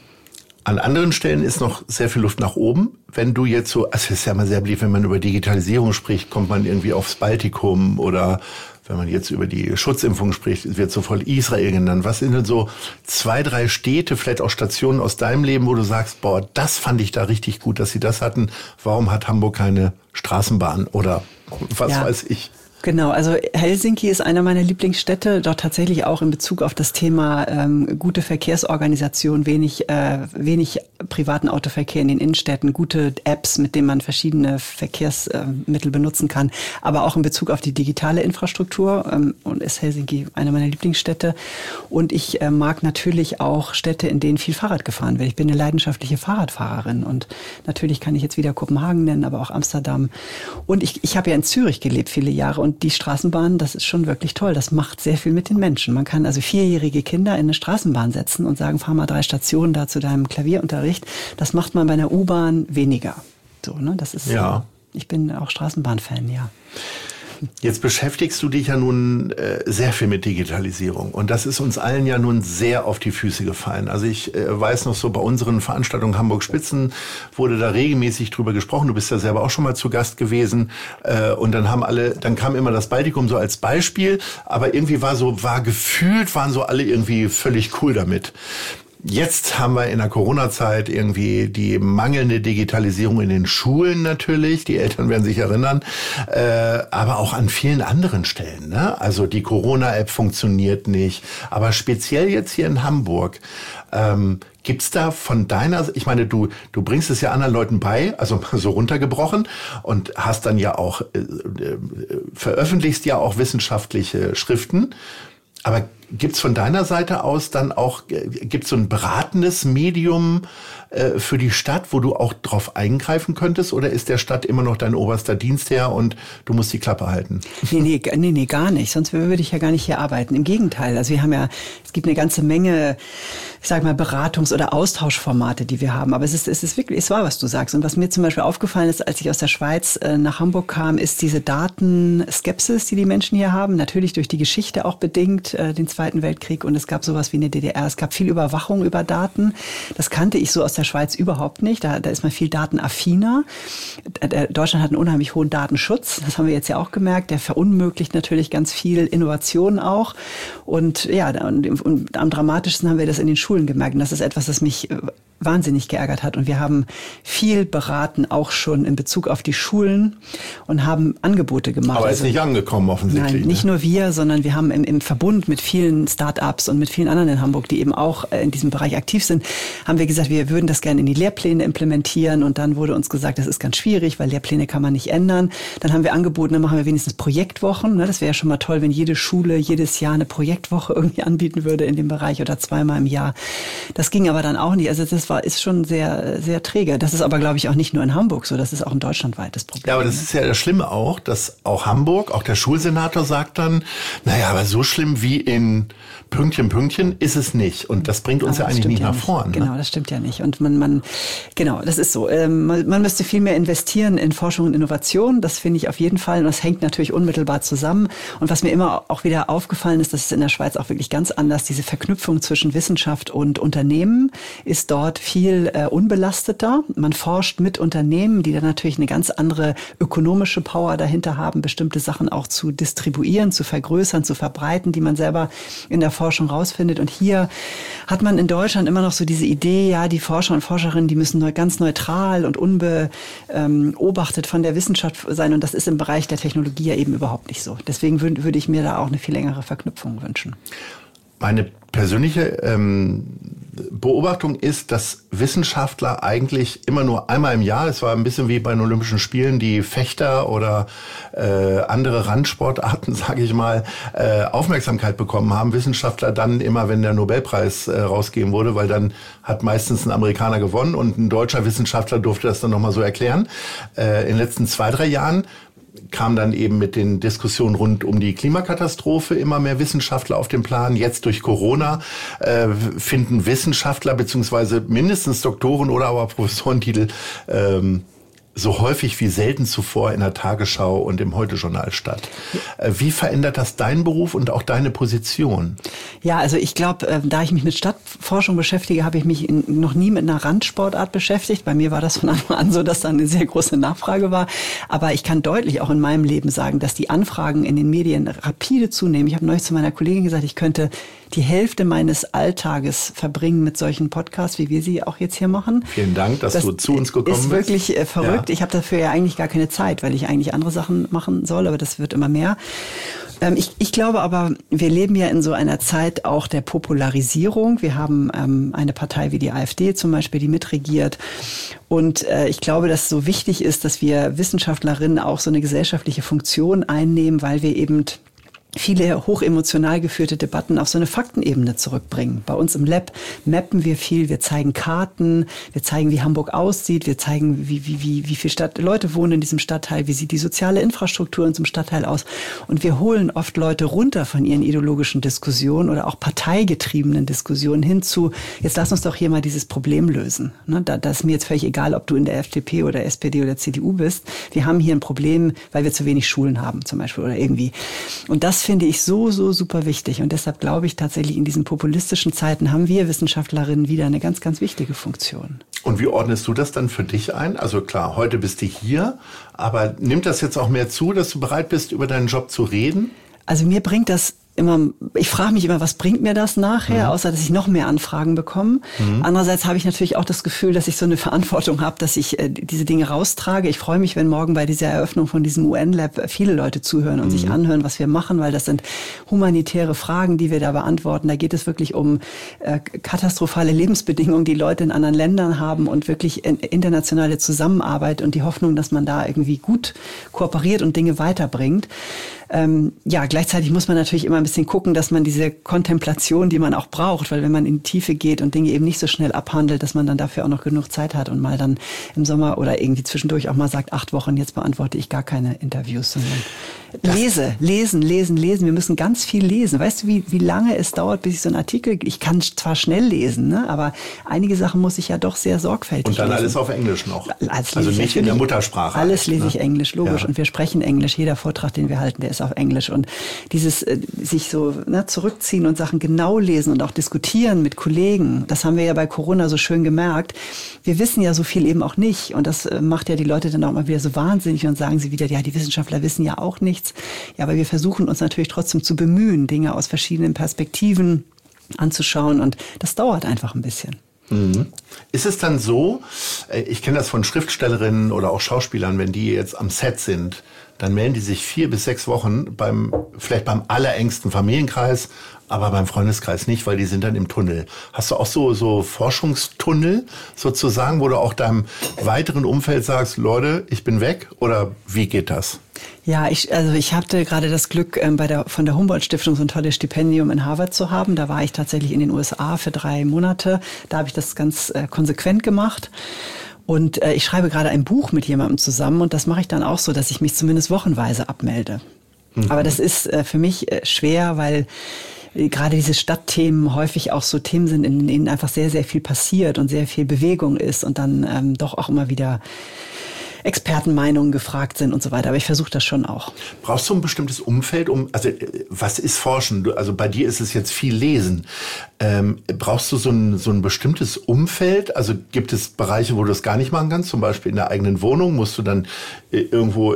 An anderen Stellen ist noch sehr viel Luft nach oben. Wenn du jetzt so, also es ist ja immer sehr beliebt, wenn man über Digitalisierung spricht, kommt man irgendwie aufs Baltikum oder wenn man jetzt über die Schutzimpfung spricht, wird sofort Israel genannt. Was sind denn so 2, 3 Städte, vielleicht auch Stationen aus deinem Leben, wo du sagst, boah, das fand ich da richtig gut, dass sie das hatten. Warum hat Hamburg keine Straßenbahn oder was weiß ich? Genau, also Helsinki ist einer meiner Lieblingsstädte, dort tatsächlich auch in Bezug auf das Thema gute Verkehrsorganisation, wenig privaten Autoverkehr in den Innenstädten, gute Apps, mit denen man verschiedene Verkehrsmittel benutzen kann, aber auch in Bezug auf die digitale Infrastruktur und ist Helsinki eine meiner Lieblingsstädte. Und ich mag natürlich auch Städte, in denen viel Fahrrad gefahren wird. Ich bin eine leidenschaftliche Fahrradfahrerin und natürlich kann ich jetzt wieder Kopenhagen nennen, aber auch Amsterdam. Und ich habe ja in Zürich gelebt viele Jahre und die Straßenbahn, das ist schon wirklich toll. Das macht sehr viel mit den Menschen. Man kann also 4-jährige Kinder in eine Straßenbahn setzen und sagen, fahr mal 3 Stationen da zu deinem Klavierunterricht. Das macht man bei einer U-Bahn weniger. So, ne? Das ist, ich bin auch Straßenbahnfan, ja. Jetzt beschäftigst du dich ja nun sehr viel mit Digitalisierung und das ist uns allen ja nun sehr auf die Füße gefallen. Also ich weiß noch so, bei unseren Veranstaltungen Hamburg Spitzen wurde da regelmäßig drüber gesprochen. Du bist ja selber auch schon mal zu Gast gewesen und dann kam immer das Baltikum so als Beispiel, aber irgendwie waren so alle irgendwie völlig cool damit. Jetzt haben wir in der Corona-Zeit irgendwie die mangelnde Digitalisierung in den Schulen natürlich. Die Eltern werden sich erinnern. Aber auch an vielen anderen Stellen. Ne? Also die Corona-App funktioniert nicht. Aber speziell jetzt hier in Hamburg. Gibt's da von deiner, ich meine, du bringst es ja anderen Leuten bei, also so runtergebrochen und hast dann ja auch, veröffentlichst ja auch wissenschaftliche Schriften. Aber gibt's von deiner Seite aus dann auch, gibt's so ein beratendes Medium für die Stadt, wo du auch drauf eingreifen könntest? Oder ist der Stadt immer noch dein oberster Dienstherr und du musst die Klappe halten? Nee, gar nicht. Sonst würde ich ja gar nicht hier arbeiten. Im Gegenteil. Also wir haben ja, es gibt eine ganze Menge, ich sag mal, Beratungs- oder Austauschformate, die wir haben. Aber es ist wirklich, es war, was du sagst. Und was mir zum Beispiel aufgefallen ist, als ich aus der Schweiz nach Hamburg kam, ist diese Datenskepsis, die Menschen hier haben. Natürlich durch die Geschichte auch bedingt, den Zweiten Weltkrieg. Und es gab sowas wie eine DDR. Es gab viel Überwachung über Daten. Das kannte ich so aus der Schweiz überhaupt nicht. Da ist man viel datenaffiner. Deutschland hat einen unheimlich hohen Datenschutz. Das haben wir jetzt ja auch gemerkt. Der verunmöglicht natürlich ganz viel Innovation auch. Und ja, und am dramatischsten haben wir das in den Schulen gemerkt. Und das ist etwas, das mich wahnsinnig geärgert hat. Und wir haben viel beraten, auch schon in Bezug auf die Schulen und haben Angebote gemacht. Aber ist nicht angekommen offensichtlich. Nein, nicht nur wir, sondern wir haben im Verbund mit vielen Start-ups und mit vielen anderen in Hamburg, die eben auch in diesem Bereich aktiv sind, haben wir gesagt, wir würden das gerne in die Lehrpläne implementieren. Und dann wurde uns gesagt, das ist ganz schwierig, weil Lehrpläne kann man nicht ändern. Dann haben wir angeboten, dann machen wir wenigstens Projektwochen. Das wäre ja schon mal toll, wenn jede Schule jedes Jahr eine Projektwoche irgendwie anbieten würde in dem Bereich oder zweimal im Jahr. Das ging aber dann auch nicht. Also das ist schon sehr, sehr träge. Das ist aber, glaube ich, auch nicht nur in Hamburg so. Das ist auch ein deutschlandweites Problem. Ja, aber das ist ja das Schlimme auch, dass auch Hamburg, auch der Schulsenator sagt dann, naja, aber so schlimm wie in Pünktchen ist es nicht. Und das bringt uns ja eigentlich nicht nach vorn. Genau, das stimmt ja nicht. Und genau, das ist so. Man müsste viel mehr investieren in Forschung und Innovation. Das finde ich auf jeden Fall. Und das hängt natürlich unmittelbar zusammen. Und was mir immer auch wieder aufgefallen ist, das ist in der Schweiz auch wirklich ganz anders. Diese Verknüpfung zwischen Wissenschaft und Unternehmen ist dort viel unbelasteter. Man forscht mit Unternehmen, die dann natürlich eine ganz andere ökonomische Power dahinter haben, bestimmte Sachen auch zu distribuieren, zu vergrößern, zu verbreiten, die man selber in der Forschung rausfindet. Und hier hat man in Deutschland immer noch so diese Idee, ja, die Forscher und Forscherinnen, die müssen ganz neutral und unbeobachtet von der Wissenschaft sein. Und das ist im Bereich der Technologie ja eben überhaupt nicht so. Deswegen würde ich mir da auch eine viel längere Verknüpfung wünschen. Meine persönliche Beobachtung ist, dass Wissenschaftler eigentlich immer nur einmal im Jahr, es war ein bisschen wie bei den Olympischen Spielen, die Fechter oder andere Randsportarten, sage ich mal, Aufmerksamkeit bekommen haben. Wissenschaftler dann immer, wenn der Nobelpreis rausgegeben wurde, weil dann hat meistens ein Amerikaner gewonnen und ein deutscher Wissenschaftler durfte das dann nochmal so erklären. In den letzten 2-3 Jahren kam dann eben mit den Diskussionen rund um die Klimakatastrophe immer mehr Wissenschaftler auf den Plan. Jetzt durch Corona finden Wissenschaftler beziehungsweise mindestens Doktoren oder aber Professorentitel so häufig wie selten zuvor in der Tagesschau und im Heute-Journal statt. Wie verändert das deinen Beruf und auch deine Position? Ja, also ich glaube, da ich mich mit Stadtforschung beschäftige, habe ich mich noch nie mit einer Randsportart beschäftigt. Bei mir war das von Anfang an so, dass da eine sehr große Nachfrage war. Aber ich kann deutlich auch in meinem Leben sagen, dass die Anfragen in den Medien rapide zunehmen. Ich habe neulich zu meiner Kollegin gesagt, ich könnte die Hälfte meines Alltages verbringen mit solchen Podcasts, wie wir sie auch jetzt hier machen. Vielen Dank, dass du zu uns gekommen bist. Das ist wirklich verrückt. Ja. Ich habe dafür ja eigentlich gar keine Zeit, weil ich eigentlich andere Sachen machen soll, aber das wird immer mehr. Ich glaube aber, wir leben ja in so einer Zeit auch der Popularisierung. Wir haben eine Partei wie die AfD zum Beispiel, die mitregiert. Und ich glaube, dass es so wichtig ist, dass wir Wissenschaftlerinnen auch so eine gesellschaftliche Funktion einnehmen, weil wir eben viele hochemotional geführte Debatten auf so eine Faktenebene zurückbringen. Bei uns im Lab mappen wir viel, wir zeigen Karten, wir zeigen, wie Hamburg aussieht, wir zeigen, wie viele Leute wohnen in diesem Stadtteil, wie sieht die soziale Infrastruktur in so einem Stadtteil aus. Und wir holen oft Leute runter von ihren ideologischen Diskussionen oder auch parteigetriebenen Diskussionen hin zu, jetzt lass uns doch hier mal dieses Problem lösen. Da ist mir jetzt völlig egal, ob du in der FDP oder SPD oder CDU bist. Wir haben hier ein Problem, weil wir zu wenig Schulen haben zum Beispiel oder irgendwie. Und das finde ich so super wichtig. Und deshalb glaube ich tatsächlich, in diesen populistischen Zeiten haben wir Wissenschaftlerinnen wieder eine ganz, ganz wichtige Funktion. Und wie ordnest du das dann für dich ein? Also klar, heute bist du hier, aber nimmt das jetzt auch mehr zu, dass du bereit bist, über deinen Job zu reden? Also mir bringt das ich frage mich immer, was bringt mir das nachher, außer dass ich noch mehr Anfragen bekomme. Andererseits habe ich natürlich auch das Gefühl, dass ich so eine Verantwortung habe, dass ich diese Dinge raustrage. Ich freue mich, wenn morgen bei dieser Eröffnung von diesem UN-Lab viele Leute zuhören und sich anhören, was wir machen, weil das sind humanitäre Fragen, die wir da beantworten. Da geht es wirklich um katastrophale Lebensbedingungen, die Leute in anderen Ländern haben und wirklich internationale Zusammenarbeit und die Hoffnung, dass man da irgendwie gut kooperiert und Dinge weiterbringt. Gleichzeitig muss man natürlich immer ein bisschen gucken, dass man diese Kontemplation, die man auch braucht, weil wenn man in die Tiefe geht und Dinge eben nicht so schnell abhandelt, dass man dann dafür auch noch genug Zeit hat und mal dann im Sommer oder irgendwie zwischendurch auch mal sagt, 8 Wochen, jetzt beantworte ich gar keine Interviews, sondern lesen. Wir müssen ganz viel lesen. Weißt du, wie lange es dauert, bis ich so einen Artikel, ich kann zwar schnell lesen, ne, aber einige Sachen muss ich ja doch sehr sorgfältig lesen. Und dann alles auf Englisch noch. Also nicht in der Muttersprache. Alles lese ich Englisch, logisch. Ja. Und wir sprechen Englisch. Jeder Vortrag, den wir halten, der ist auf Englisch. Und dieses sich so zurückziehen und Sachen genau lesen und auch diskutieren mit Kollegen, das haben wir ja bei Corona so schön gemerkt. Wir wissen ja so viel eben auch nicht. Und das macht ja die Leute dann auch mal wieder so wahnsinnig und sagen sie wieder, ja, die Wissenschaftler wissen ja auch nichts. Ja, aber wir versuchen uns natürlich trotzdem zu bemühen, Dinge aus verschiedenen Perspektiven anzuschauen. Und das dauert einfach ein bisschen. Ist es dann so, ich kenne das von Schriftstellerinnen oder auch Schauspielern, wenn die jetzt am Set sind, dann melden die sich 4 bis 6 Wochen vielleicht beim allerengsten Familienkreis, aber beim Freundeskreis nicht, weil die sind dann im Tunnel. Hast du auch so Forschungstunnel sozusagen, wo du auch deinem weiteren Umfeld sagst, Leute, ich bin weg, oder wie geht das? Ja, ich hatte gerade das Glück, von der Humboldt-Stiftung so ein tolles Stipendium in Harvard zu haben. Da war ich tatsächlich in den USA für 3 Monate. Da habe ich das ganz konsequent gemacht. Und ich schreibe gerade ein Buch mit jemandem zusammen und das mache ich dann auch so, dass ich mich zumindest wochenweise abmelde. Aber das ist für mich schwer, weil gerade diese Stadtthemen häufig auch so Themen sind, in denen einfach sehr, sehr viel passiert und sehr viel Bewegung ist und dann doch auch immer wieder Expertenmeinungen gefragt sind und so weiter. Aber ich versuche das schon auch. Brauchst du ein bestimmtes Umfeld, was ist Forschen? Also bei dir ist es jetzt viel Lesen. Brauchst du so ein bestimmtes Umfeld? Also gibt es Bereiche, wo du das gar nicht machen kannst? Zum Beispiel in der eigenen Wohnung musst du dann irgendwo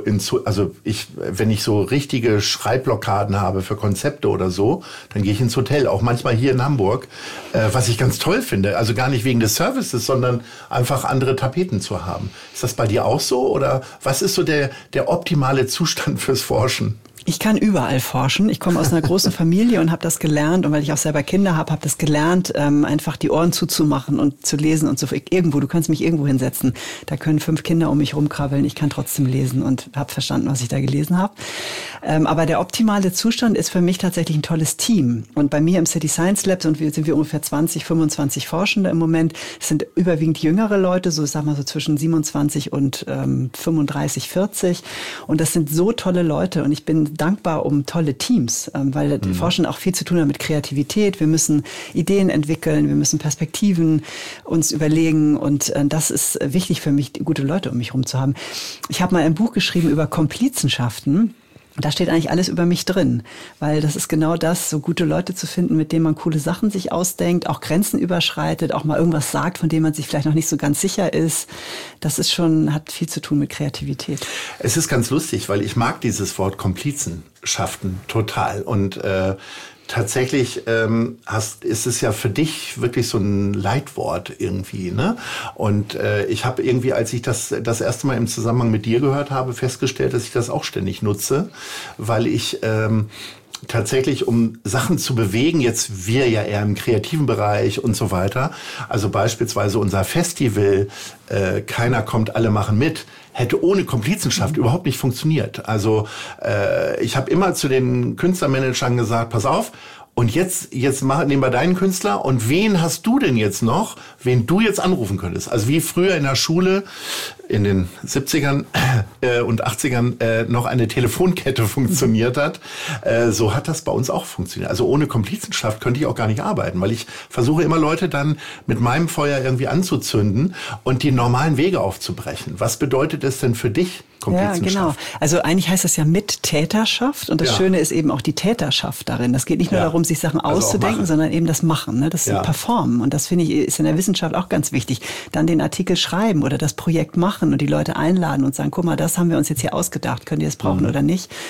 wenn ich so richtige Schreibblockaden habe für Konzepte oder so, dann gehe ich ins Hotel. Auch manchmal hier in Hamburg, was ich ganz toll finde. Also gar nicht wegen des Services, sondern einfach andere Tapeten zu haben. Ist das bei dir auch so? Oder was ist so der optimale Zustand fürs Forschen? Ich kann überall forschen. Ich komme aus einer großen Familie und habe das gelernt. Und weil ich auch selber Kinder habe das gelernt, einfach die Ohren zuzumachen und zu lesen und so. Du kannst mich irgendwo hinsetzen. Da können 5 Kinder um mich rumkrabbeln. Ich kann trotzdem lesen und habe verstanden, was ich da gelesen habe. Aber der optimale Zustand ist für mich tatsächlich ein tolles Team. Und bei mir im City Science Lab sind wir ungefähr 20, 25 Forschende im Moment. Es sind überwiegend jüngere Leute, so zwischen 27 und 35, 40. Und das sind so tolle Leute. Und ich bin dankbar um tolle Teams, weil Forschen auch viel zu tun hat mit Kreativität. Wir müssen Ideen entwickeln, wir müssen Perspektiven uns überlegen und das ist wichtig für mich, gute Leute um mich herum zu haben. Ich habe mal ein Buch geschrieben über Komplizenschaften. Da steht eigentlich alles über mich drin, weil das ist genau das, so gute Leute zu finden, mit denen man coole Sachen sich ausdenkt, auch Grenzen überschreitet, auch mal irgendwas sagt, von dem man sich vielleicht noch nicht so ganz sicher ist. Das ist hat viel zu tun mit Kreativität. Es ist ganz lustig, weil ich mag dieses Wort Komplizenschaften total und tatsächlich ist es ja für dich wirklich so ein Leitwort irgendwie, ne? Und ich habe irgendwie, als ich das erste Mal im Zusammenhang mit dir gehört habe, festgestellt, dass ich das auch ständig nutze, weil ich tatsächlich, um Sachen zu bewegen, jetzt wir ja eher im kreativen Bereich und so weiter, also beispielsweise unser Festival, keiner kommt, alle machen mit, hätte ohne Komplizenschaft überhaupt nicht funktioniert. Also ich habe immer zu den Künstlermanagern gesagt, pass auf, und jetzt nehmen wir deinen Künstler und wen hast du denn jetzt noch, wen du jetzt anrufen könntest? Also wie früher in der Schule in den 70ern und 80ern noch eine Telefonkette funktioniert hat, so hat das bei uns auch funktioniert. Also ohne Komplizenschaft könnte ich auch gar nicht arbeiten, weil ich versuche immer Leute dann mit meinem Feuer irgendwie anzuzünden und die normalen Wege aufzubrechen. Was bedeutet es denn für dich? Ja, genau. Also eigentlich heißt das ja Mittäterschaft und das Schöne ist eben auch die Täterschaft darin. Das geht nicht nur darum, sich Sachen auszudenken, sondern eben das Machen, ne? Das Performen. Und das finde ich ist in der Wissenschaft auch ganz wichtig. Dann den Artikel schreiben oder das Projekt machen und die Leute einladen und sagen, guck mal, das haben wir uns jetzt hier ausgedacht, könnt ihr es brauchen oder nicht?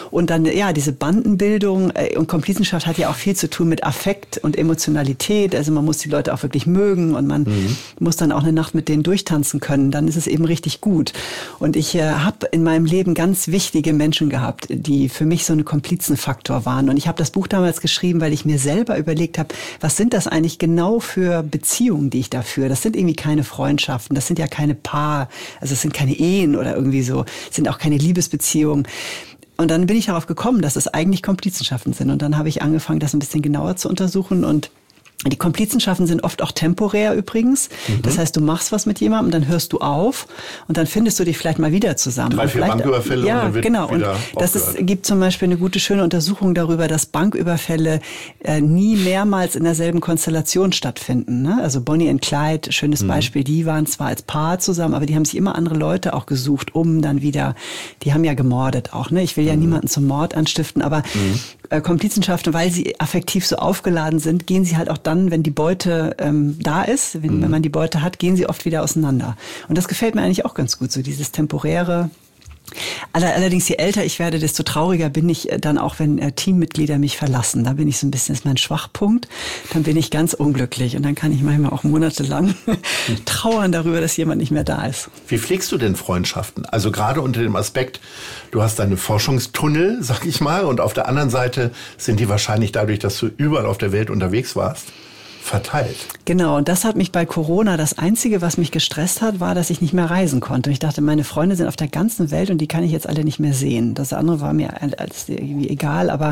Und dann, ja, diese Bandenbildung und Komplizenschaft hat ja auch viel zu tun mit Affekt und Emotionalität. Also man muss die Leute auch wirklich mögen und man muss dann auch eine Nacht mit denen durchtanzen können. Dann ist es eben richtig gut. Und ich habe in meinem Leben ganz wichtige Menschen gehabt, die für mich so ein Komplizenfaktor waren. Und ich habe das Buch damals geschrieben, weil ich mir selber überlegt habe, was sind das eigentlich genau für Beziehungen, die ich da führe? Das sind irgendwie keine Freundschaften, das sind ja keine also es sind keine Ehen oder irgendwie so, es sind auch keine Liebesbeziehungen. Und dann bin ich darauf gekommen, dass es eigentlich Komplizenschaften sind. Und dann habe ich angefangen, das ein bisschen genauer zu untersuchen. Und die Komplizenschaften sind oft auch temporär übrigens. Das heißt, du machst was mit jemandem, dann hörst du auf und dann findest du dich vielleicht mal wieder zusammen. 3-4 Banküberfälle ja, und dann wird genau. wieder Und gibt zum Beispiel eine gute, schöne Untersuchung darüber, dass Banküberfälle nie mehrmals in derselben Konstellation stattfinden. Ne? Also Bonnie und Clyde, schönes Beispiel, die waren zwar als Paar zusammen, aber die haben sich immer andere Leute auch gesucht, um dann wieder, die haben ja gemordet auch. Ne? Ich will ja niemanden zum Mord anstiften, aber Komplizenschaften, weil sie affektiv so aufgeladen sind, gehen sie halt auch dann, wenn die Beute da ist, wenn man die Beute hat, gehen sie oft wieder auseinander. Und das gefällt mir eigentlich auch ganz gut, so dieses temporäre. Allerdings, je älter ich werde, desto trauriger bin ich dann auch, wenn Teammitglieder mich verlassen. Da bin ich so ein bisschen, das ist mein Schwachpunkt. Dann bin ich ganz unglücklich und dann kann ich manchmal auch monatelang trauern darüber, dass jemand nicht mehr da ist. Wie pflegst du denn Freundschaften? Also gerade unter dem Aspekt, du hast deine Forschungstunnel, sag ich mal, und auf der anderen Seite sind die wahrscheinlich dadurch, dass du überall auf der Welt unterwegs warst, verteilt. Genau, und das hat mich bei Corona, das Einzige, was mich gestresst hat, war, dass ich nicht mehr reisen konnte. Und ich dachte, meine Freunde sind auf der ganzen Welt und die kann ich jetzt alle nicht mehr sehen. Das andere war mir als irgendwie egal, aber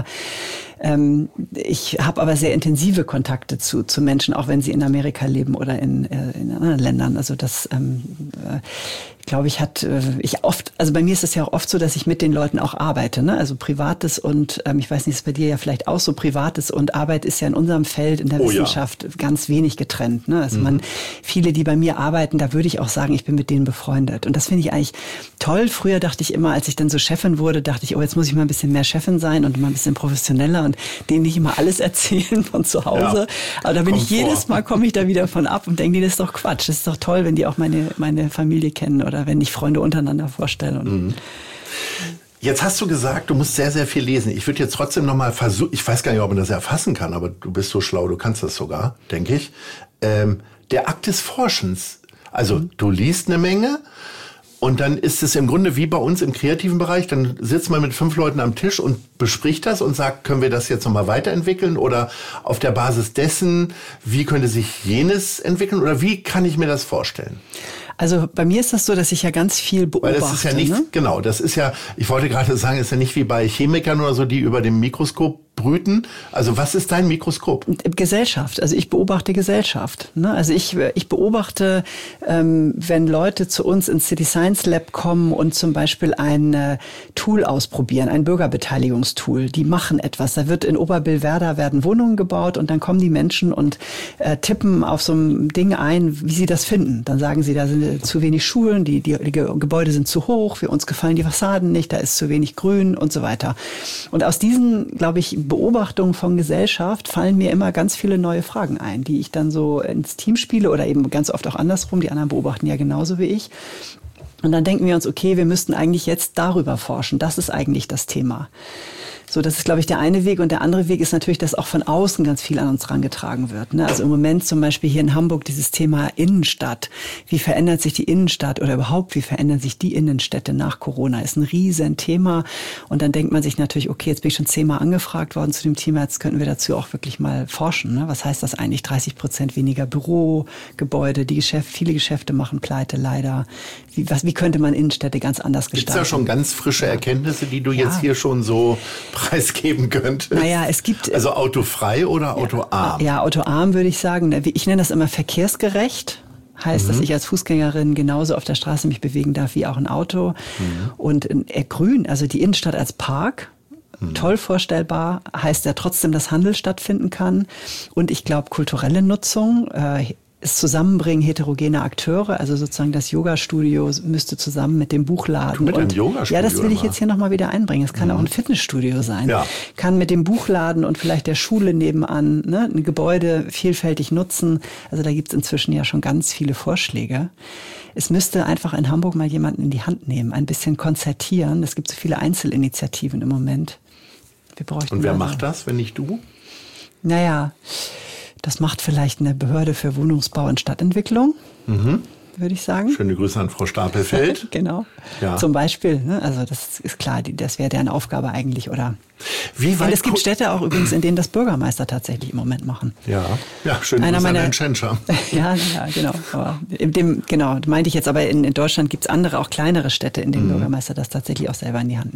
ich habe aber sehr intensive Kontakte zu Menschen, auch wenn sie in Amerika leben oder in anderen Ländern. Also das glaube ich, also bei mir ist es ja auch oft so, dass ich mit den Leuten auch arbeite, ne? Also Privates und, ich weiß nicht, ist bei dir ja vielleicht auch so, Privates und Arbeit ist ja in unserem Feld in der Wissenschaft ganz wenig getrennt, ne? Also viele, die bei mir arbeiten, da würde ich auch sagen, ich bin mit denen befreundet. Und das finde ich eigentlich toll. Früher dachte ich immer, als ich dann so Chefin wurde, dachte ich, oh, jetzt muss ich mal ein bisschen mehr Chefin sein und mal ein bisschen professioneller und denen nicht immer alles erzählen von zu Hause. Ja. Aber da bin ich jedes Mal, komme ich da wieder von ab und denke, das ist doch Quatsch. Das ist doch toll, wenn die auch meine Familie kennen oder wenn ich Freunde untereinander vorstelle. Jetzt hast du gesagt, du musst sehr, sehr viel lesen. Ich würde jetzt trotzdem noch mal versuchen, ich weiß gar nicht, ob man das erfassen kann, aber du bist so schlau, du kannst das sogar, denke ich. Der Akt des Forschens. Also du liest eine Menge und dann ist es im Grunde wie bei uns im kreativen Bereich, dann sitzt man mit 5 Leuten am Tisch und bespricht das und sagt, können wir das jetzt nochmal weiterentwickeln oder auf der Basis dessen, wie könnte sich jenes entwickeln oder wie kann ich mir das vorstellen? Also bei mir ist das so, dass ich ja ganz viel beobachte. Weil das ist ja nicht, genau, das ist ja, ich wollte gerade sagen, ist ja nicht wie bei Chemikern oder so, die über dem Mikroskop brüten. Also was ist dein Mikroskop? Gesellschaft. Also ich beobachte Gesellschaft. Ne? Also ich beobachte, wenn Leute zu uns ins City Science Lab kommen und zum Beispiel ein Tool ausprobieren, ein Bürgerbeteiligungstool. Die machen etwas. Da wird in Oberbillwerder werden Wohnungen gebaut und dann kommen die Menschen und tippen auf so ein Ding ein, wie sie das finden. Dann sagen sie, da sind zu wenig Schulen, die Gebäude sind zu hoch, für uns gefallen die Fassaden nicht, da ist zu wenig Grün und so weiter. Und aus diesen, glaube ich, Beobachtungen von Gesellschaft fallen mir immer ganz viele neue Fragen ein, die ich dann so ins Team spiele oder eben ganz oft auch andersrum. Die anderen beobachten ja genauso wie ich. Und dann denken wir uns, okay, wir müssten eigentlich jetzt darüber forschen. Das ist eigentlich das Thema. So, das ist, glaube ich, der eine Weg. Und der andere Weg ist natürlich, dass auch von außen ganz viel an uns herangetragen wird. Ne? Also im Moment zum Beispiel hier in Hamburg dieses Thema Innenstadt. Wie verändert sich die Innenstadt oder überhaupt, wie verändern sich die Innenstädte nach Corona? Ist ein riesen Thema. Und dann denkt man sich natürlich, okay, jetzt bin ich schon 10-mal angefragt worden zu dem Thema. Jetzt könnten wir dazu auch wirklich mal forschen. Ne? Was heißt das eigentlich? 30% weniger Bürogebäude. Viele Geschäfte machen pleite, leider. Wie könnte man Innenstädte ganz anders gestalten? Gibt es da schon ganz frische Erkenntnisse, die du jetzt hier schon so preisgeben könntest? Naja, es gibt... Also autofrei oder autoarm? Ja, autoarm würde ich sagen. Ich nenne das immer verkehrsgerecht. Heißt, dass ich als Fußgängerin genauso auf der Straße mich bewegen darf wie auch ein Auto. Und grün, also die Innenstadt als Park, toll vorstellbar, heißt ja trotzdem, dass Handel stattfinden kann. Und ich glaube, kulturelle Nutzung, das Zusammenbringen heterogener Akteure, also sozusagen das Yoga-Studio müsste zusammen mit dem Buchladen. Mit dem Yoga-Studio? Ja, das will ich jetzt hier nochmal wieder einbringen. Es kann auch ein Fitnessstudio sein. Ja. Kann mit dem Buchladen und vielleicht der Schule nebenan, ne, ein Gebäude vielfältig nutzen. Also da gibt es inzwischen ja schon ganz viele Vorschläge. Es müsste einfach in Hamburg mal jemanden in die Hand nehmen, ein bisschen konzertieren. Es gibt so viele Einzelinitiativen im Moment. Und wer macht das, wenn nicht du? Naja, das macht vielleicht eine Behörde für Wohnungsbau und Stadtentwicklung, würde ich sagen. Schöne Grüße an Frau Stapelfeld. Genau, ja. Zum Beispiel. Ne? Also das ist klar, das wäre deren Aufgabe eigentlich. Oder wie weit es gibt Städte auch übrigens, in denen das Bürgermeister tatsächlich im Moment machen. Ja, schön Grüße an Herrn Tschentscher. Ja, genau. Aber genau, meinte ich jetzt, aber in Deutschland gibt es andere, auch kleinere Städte, in denen Bürgermeister das tatsächlich auch selber in die Hand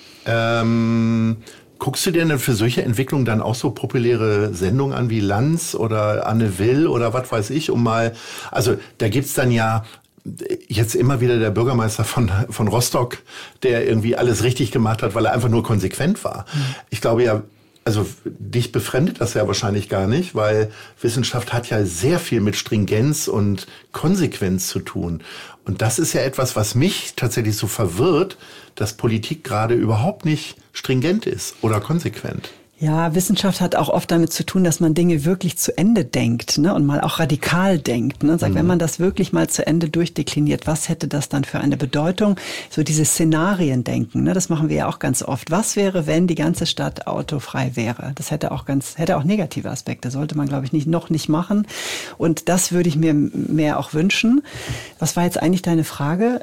nehmen. Guckst du dir denn für solche Entwicklungen dann auch so populäre Sendungen an wie Lanz oder Anne Will oder was weiß ich, also da gibt's dann ja jetzt immer wieder der Bürgermeister von Rostock, der irgendwie alles richtig gemacht hat, weil er einfach nur konsequent war. Ich glaube ja, also dich befremdet das ja wahrscheinlich gar nicht, weil Wissenschaft hat ja sehr viel mit Stringenz und Konsequenz zu tun. Und das ist ja etwas, was mich tatsächlich so verwirrt, dass Politik gerade überhaupt nicht stringent ist oder konsequent. Ja, Wissenschaft hat auch oft damit zu tun, dass man Dinge wirklich zu Ende denkt, ne, und mal auch radikal denkt. Ne, und sagt, wenn man das wirklich mal zu Ende durchdekliniert, was hätte das dann für eine Bedeutung? So diese Szenarien denken, ne, das machen wir ja auch ganz oft. Was wäre, wenn die ganze Stadt autofrei wäre? Das hätte auch negative Aspekte. Sollte man, glaube ich, noch nicht machen. Und das würde ich mir mehr auch wünschen. Was war jetzt eigentlich deine Frage?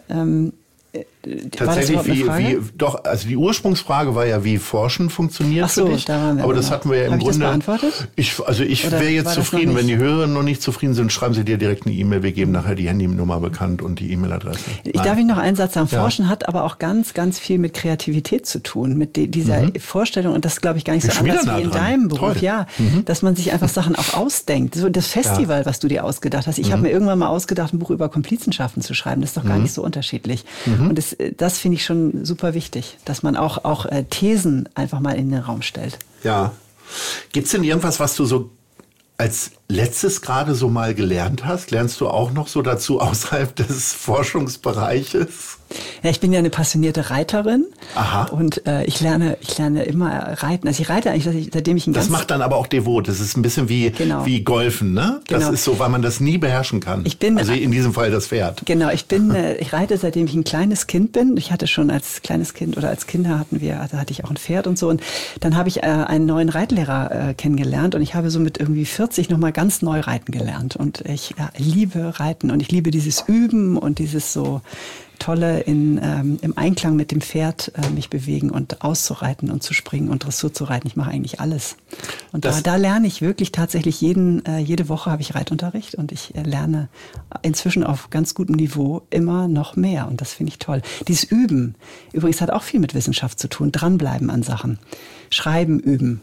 Tatsächlich, also die Ursprungsfrage war ja, wie Forschen funktioniert für dich. Da waren wir. Aber das hatten wir ja im Grunde. Habe ich das beantwortet? Ich wäre jetzt zufrieden. Wenn die Hörerinnen noch nicht zufrieden sind, schreiben Sie dir direkt eine E-Mail. Wir geben nachher die Handynummer bekannt und die E-Mail-Adresse. Darf ich noch einen Satz sagen? Forschen hat aber auch ganz, ganz viel mit Kreativität zu tun, mit dieser Vorstellung. Und das ist, glaube ich, gar nicht so anders wie in deinem Beruf. Toll. Ja, dass man sich einfach Sachen auch ausdenkt. So das Festival, was du dir ausgedacht hast. Ich habe mir irgendwann mal ausgedacht, ein Buch über Komplizenschaften zu schreiben. Das ist doch gar nicht so unterschiedlich. Und das finde ich schon super wichtig, dass man auch Thesen einfach mal in den Raum stellt. Ja. Gibt's denn irgendwas, was du so als letztes gerade so mal gelernt hast? Lernst du auch noch so dazu außerhalb des Forschungsbereiches? Ja, ich bin ja eine passionierte Reiterin. Aha. Und ich lerne immer reiten. Also ich reite eigentlich, seitdem ich Das macht dann aber auch devot. Das ist ein bisschen wie Golfen, ne? Das ist so, weil man das nie beherrschen kann. Also in diesem Fall das Pferd. Genau, ich reite, seitdem ich ein kleines Kind bin. Ich hatte schon als kleines Kind oder als Kinder hatte ich auch ein Pferd und so. Und dann habe ich einen neuen Reitlehrer kennengelernt und ich habe so mit irgendwie 40 nochmal ganz neu reiten gelernt. Und ich liebe Reiten und ich liebe dieses Üben und dieses so Tolle im Einklang mit dem Pferd mich bewegen und auszureiten und zu springen und Dressur zu reiten. Ich mache eigentlich alles. Und da lerne ich wirklich tatsächlich jede Woche habe ich Reitunterricht und ich lerne inzwischen auf ganz gutem Niveau immer noch mehr. Und das finde ich toll. Dieses Üben übrigens hat auch viel mit Wissenschaft zu tun. Dranbleiben an Sachen. Schreiben üben.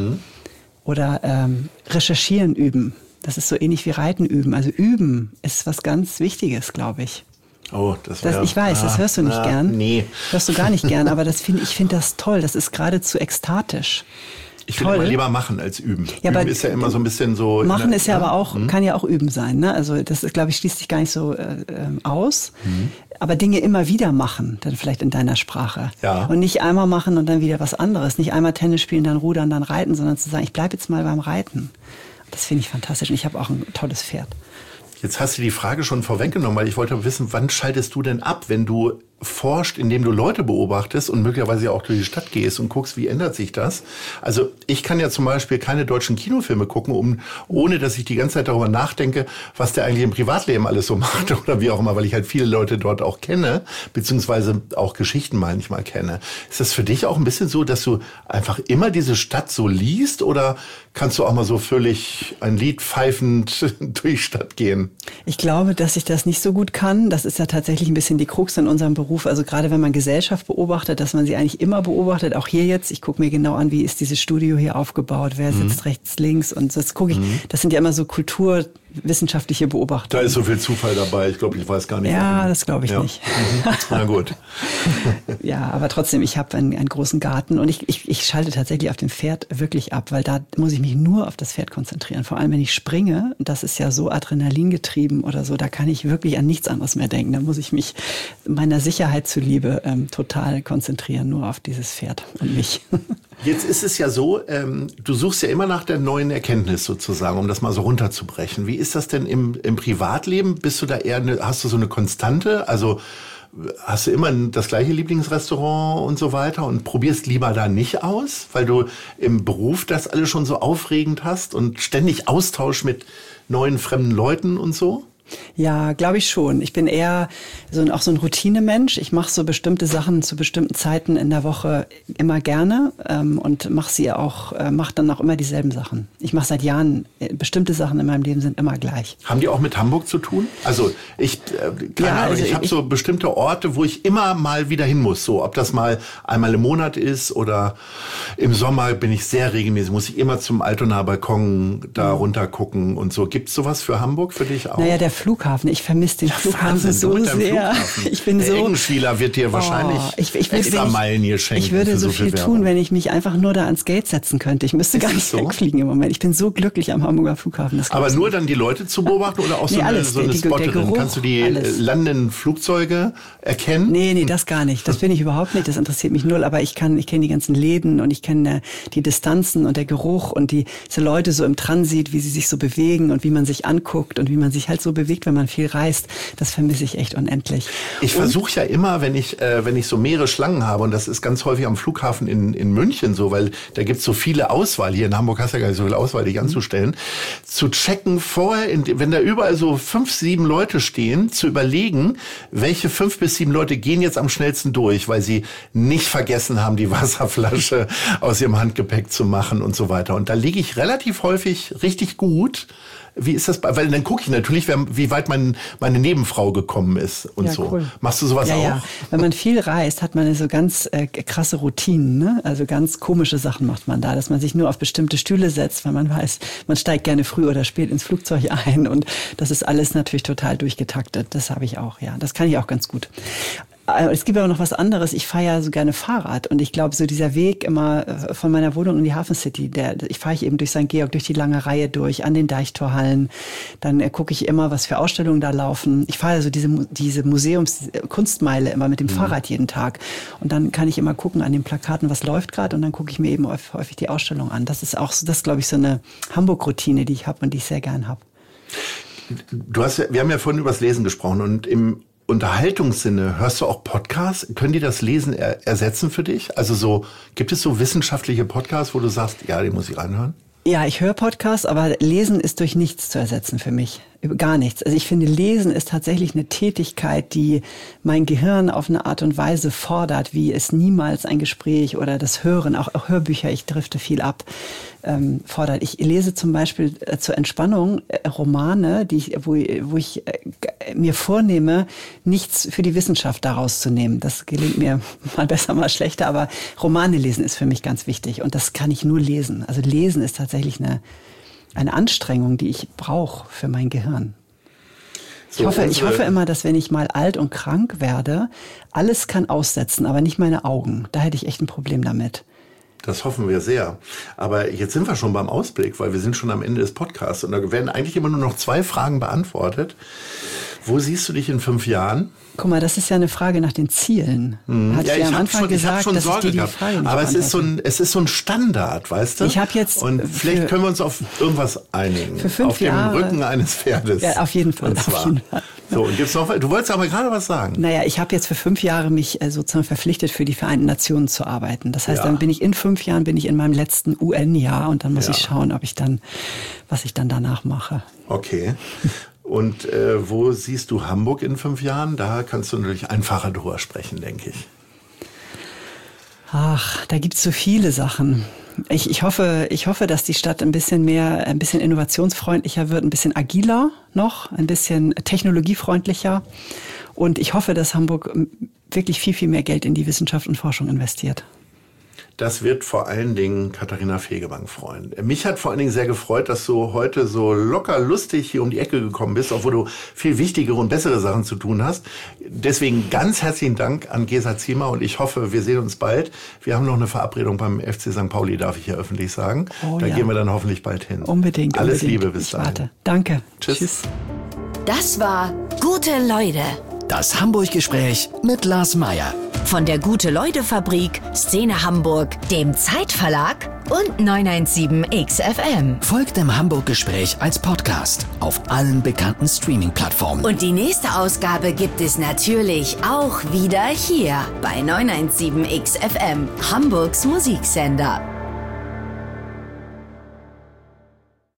Oder recherchieren üben. Das ist so ähnlich wie Reiten üben. Also üben ist was ganz Wichtiges, glaube ich. Oh, ich weiß, das hörst du nicht gern. Nee. Hörst du gar nicht gern, aber ich finde das toll. Das ist geradezu ekstatisch. Ich will immer lieber machen als üben. Ja, üben ist ja immer so ein bisschen so. Machen ist ja aber auch, kann ja auch üben sein. Ne? Also das ist, glaube ich, schließt sich gar nicht so aus. Aber Dinge immer wieder machen, dann vielleicht in deiner Sprache. Ja. Und nicht einmal machen und dann wieder was anderes. Nicht einmal Tennis spielen, dann rudern, dann reiten, sondern zu sagen, ich bleibe jetzt mal beim Reiten. Das finde ich fantastisch. Und ich habe auch ein tolles Pferd. Jetzt hast du die Frage schon vorweggenommen, weil ich wollte wissen, wann schaltest du denn ab, wenn du forscht, indem du Leute beobachtest und möglicherweise auch durch die Stadt gehst und guckst, wie ändert sich das? Also ich kann ja zum Beispiel keine deutschen Kinofilme gucken, ohne dass ich die ganze Zeit darüber nachdenke, was der eigentlich im Privatleben alles so macht oder wie auch immer, weil ich halt viele Leute dort auch kenne, beziehungsweise auch Geschichten manchmal kenne. Ist das für dich auch ein bisschen so, dass du einfach immer diese Stadt so liest oder kannst du auch mal so völlig ein Lied pfeifend durch die Stadt gehen? Ich glaube, dass ich das nicht so gut kann. Das ist ja tatsächlich ein bisschen die Krux in unserem Beruf. Also gerade wenn man Gesellschaft beobachtet, dass man sie eigentlich immer beobachtet, auch hier jetzt. Ich gucke mir genau an, wie ist dieses Studio hier aufgebaut, wer sitzt rechts, links und das gucke ich. Das sind ja immer so wissenschaftliche Beobachtung. Da ist so viel Zufall dabei. Ich glaube, ich weiß gar nicht. Ja, das glaube ich nicht. Na gut. Ja, aber trotzdem, ich habe einen großen Garten und ich schalte tatsächlich auf dem Pferd wirklich ab, weil da muss ich mich nur auf das Pferd konzentrieren. Vor allem, wenn ich springe, das ist ja so adrenalingetrieben oder so, da kann ich wirklich an nichts anderes mehr denken. Da muss ich mich meiner Sicherheit zuliebe total konzentrieren, nur auf dieses Pferd und mich. Jetzt ist es ja so, du suchst ja immer nach der neuen Erkenntnis sozusagen, um das mal so runterzubrechen. Wie ist das denn im Privatleben? Bist du da eher, hast du so eine Konstante? Also hast du immer das gleiche Lieblingsrestaurant und so weiter und probierst lieber da nicht aus, weil du im Beruf das alles schon so aufregend hast und ständig Austausch mit neuen, fremden Leuten und so? Ja, glaube ich schon. Ich bin eher auch so ein Routinemensch. Ich mache so bestimmte Sachen zu bestimmten Zeiten in der Woche immer gerne und mache dann auch immer dieselben Sachen. Ich mache seit Jahren, bestimmte Sachen in meinem Leben sind immer gleich. Haben die auch mit Hamburg zu tun? Also ich habe so bestimmte Orte, wo ich immer mal wieder hin muss. So, ob das mal einmal im Monat ist oder im Sommer bin ich sehr regelmäßig, muss ich immer zum Altonaer Balkon da runter gucken und so. Gibt's sowas für Hamburg für dich auch? Naja, der Flughafen. Ich vermisse den Flughafen so sehr. Ich bin so. Eggenschwieler wird dir wahrscheinlich extra Meilen hier schenken. Ich würde so viel tun, wenn ich mich einfach nur da ans Gate setzen könnte. Ich müsste gar nicht wegfliegen im Moment. Ich bin so glücklich am Hamburger Flughafen. Aber nur dann die Leute zu beobachten oder auch so eine Spotterin? Geruch, kannst du die landenden Flugzeuge erkennen? Nee, das gar nicht. Das bin ich überhaupt nicht. Das interessiert mich null. Aber ich kenne die ganzen Läden und ich kenne die Distanzen und der Geruch und diese Leute so im Transit, wie sie sich so bewegen und wie man sich anguckt und wie man sich halt so bewegt, wenn man viel reist. Das vermisse ich echt unendlich. Ich versuche ja immer, wenn ich so mehrere Schlangen habe, und das ist ganz häufig am Flughafen in München so, weil da gibt's so viele Auswahl. Hier in Hamburg hast du ja gar nicht so viel Auswahl, dich anzustellen. Zu checken vorher, wenn da überall so 5, 7 Leute stehen, zu überlegen, welche 5 bis 7 Leute gehen jetzt am schnellsten durch, weil sie nicht vergessen haben, die Wasserflasche aus ihrem Handgepäck zu machen und so weiter. Und da liege ich relativ häufig richtig gut. Wie ist das? Weil dann gucke ich natürlich, wie weit meine Nebenfrau gekommen ist und so. Cool. Machst du sowas auch? Ja. Wenn man viel reist, hat man so ganz krasse Routinen, ne? Also ganz komische Sachen macht man da, dass man sich nur auf bestimmte Stühle setzt, weil man weiß, man steigt gerne früh oder spät ins Flugzeug ein und das ist alles natürlich total durchgetaktet. Das habe ich auch, ja. Das kann ich auch ganz gut. Es gibt aber noch was anderes. Ich fahre ja so gerne Fahrrad und ich glaube, so dieser Weg immer von meiner Wohnung in die Hafen City, ich fahre eben durch St. Georg, durch die lange Reihe durch, an den Deichtorhallen. Dann gucke ich immer, was für Ausstellungen da laufen. Ich fahre also diese Museumskunstmeile immer mit dem Fahrrad jeden Tag. Und dann kann ich immer gucken an den Plakaten, was läuft gerade und dann gucke ich mir eben häufig die Ausstellung an. Das ist auch so, das glaube ich, so eine Hamburg-Routine, die ich habe und die ich sehr gern habe. Wir haben ja vorhin über das Lesen gesprochen und im Unterhaltungssinne, hörst du auch Podcasts? Können die das Lesen ersetzen für dich? Also gibt es so wissenschaftliche Podcasts, wo du sagst, ja, die muss ich reinhören? Ja, ich höre Podcasts, aber Lesen ist durch nichts zu ersetzen für mich. Gar nichts. Also ich finde, Lesen ist tatsächlich eine Tätigkeit, die mein Gehirn auf eine Art und Weise fordert, wie es niemals ein Gespräch oder das Hören, auch Hörbücher, ich drifte viel ab, fordert. Ich lese zum Beispiel zur Entspannung Romane, wo ich mir vornehme, nichts für die Wissenschaft daraus zu nehmen. Das gelingt mir mal besser, mal schlechter, aber Romane lesen ist für mich ganz wichtig und das kann ich nur lesen. Also Lesen ist tatsächlich eine Anstrengung, die ich brauche für mein Gehirn. Ich hoffe immer, dass wenn ich mal alt und krank werde, alles kann aussetzen, aber nicht meine Augen. Da hätte ich echt ein Problem damit. Das hoffen wir sehr. Aber jetzt sind wir schon beim Ausblick, weil wir sind schon am Ende des Podcasts. Und da werden eigentlich immer nur noch 2 Fragen beantwortet. Wo siehst du dich in 5 Jahren? Guck mal, das ist ja eine Frage nach den Zielen. Hatte ich ja am Anfang gesagt, dass ich dir die Frage nicht aber es ist so ein Standard, weißt du? Ich habe jetzt und vielleicht können wir uns auf irgendwas einigen. Für 5 Jahre. Auf dem Rücken eines Pferdes. Ja, auf jeden Fall. So, und gibt's noch? Du wolltest aber gerade was sagen. Naja, ich habe jetzt für 5 Jahre mich sozusagen verpflichtet, für die Vereinten Nationen zu arbeiten. Das heißt, dann bin ich in 5 Jahren in meinem letzten UN-Jahr und dann muss ich schauen, was ich dann danach mache. Okay. Und wo siehst du Hamburg in 5 Jahren? Da kannst du natürlich einfacher drüber sprechen, denke ich. Ach, da gibt's so viele Sachen. Ich hoffe, dass die Stadt ein bisschen innovationsfreundlicher wird, ein bisschen agiler noch, ein bisschen technologiefreundlicher. Und ich hoffe, dass Hamburg wirklich viel, viel mehr Geld in die Wissenschaft und Forschung investiert. Das wird vor allen Dingen Katharina Fegebank freuen. Mich hat vor allen Dingen sehr gefreut, dass du heute so locker lustig hier um die Ecke gekommen bist, obwohl du viel wichtigere und bessere Sachen zu tun hast. Deswegen ganz herzlichen Dank an Gesa Ziemer und ich hoffe, wir sehen uns bald. Wir haben noch eine Verabredung beim FC St. Pauli, darf ich hier öffentlich sagen. Da gehen wir dann hoffentlich bald hin. Unbedingt. Alles Liebe bis dahin. Warte. Danke. Tschüss. Das war Gute Leute. Das Hamburg-Gespräch mit Lars Meier. Von der Gute-Leute-Fabrik, Szene Hamburg, dem Zeitverlag und 917XFM. Folgt dem Hamburg-Gespräch als Podcast auf allen bekannten Streaming-Plattformen. Und die nächste Ausgabe gibt es natürlich auch wieder hier bei 917XFM, Hamburgs Musiksender.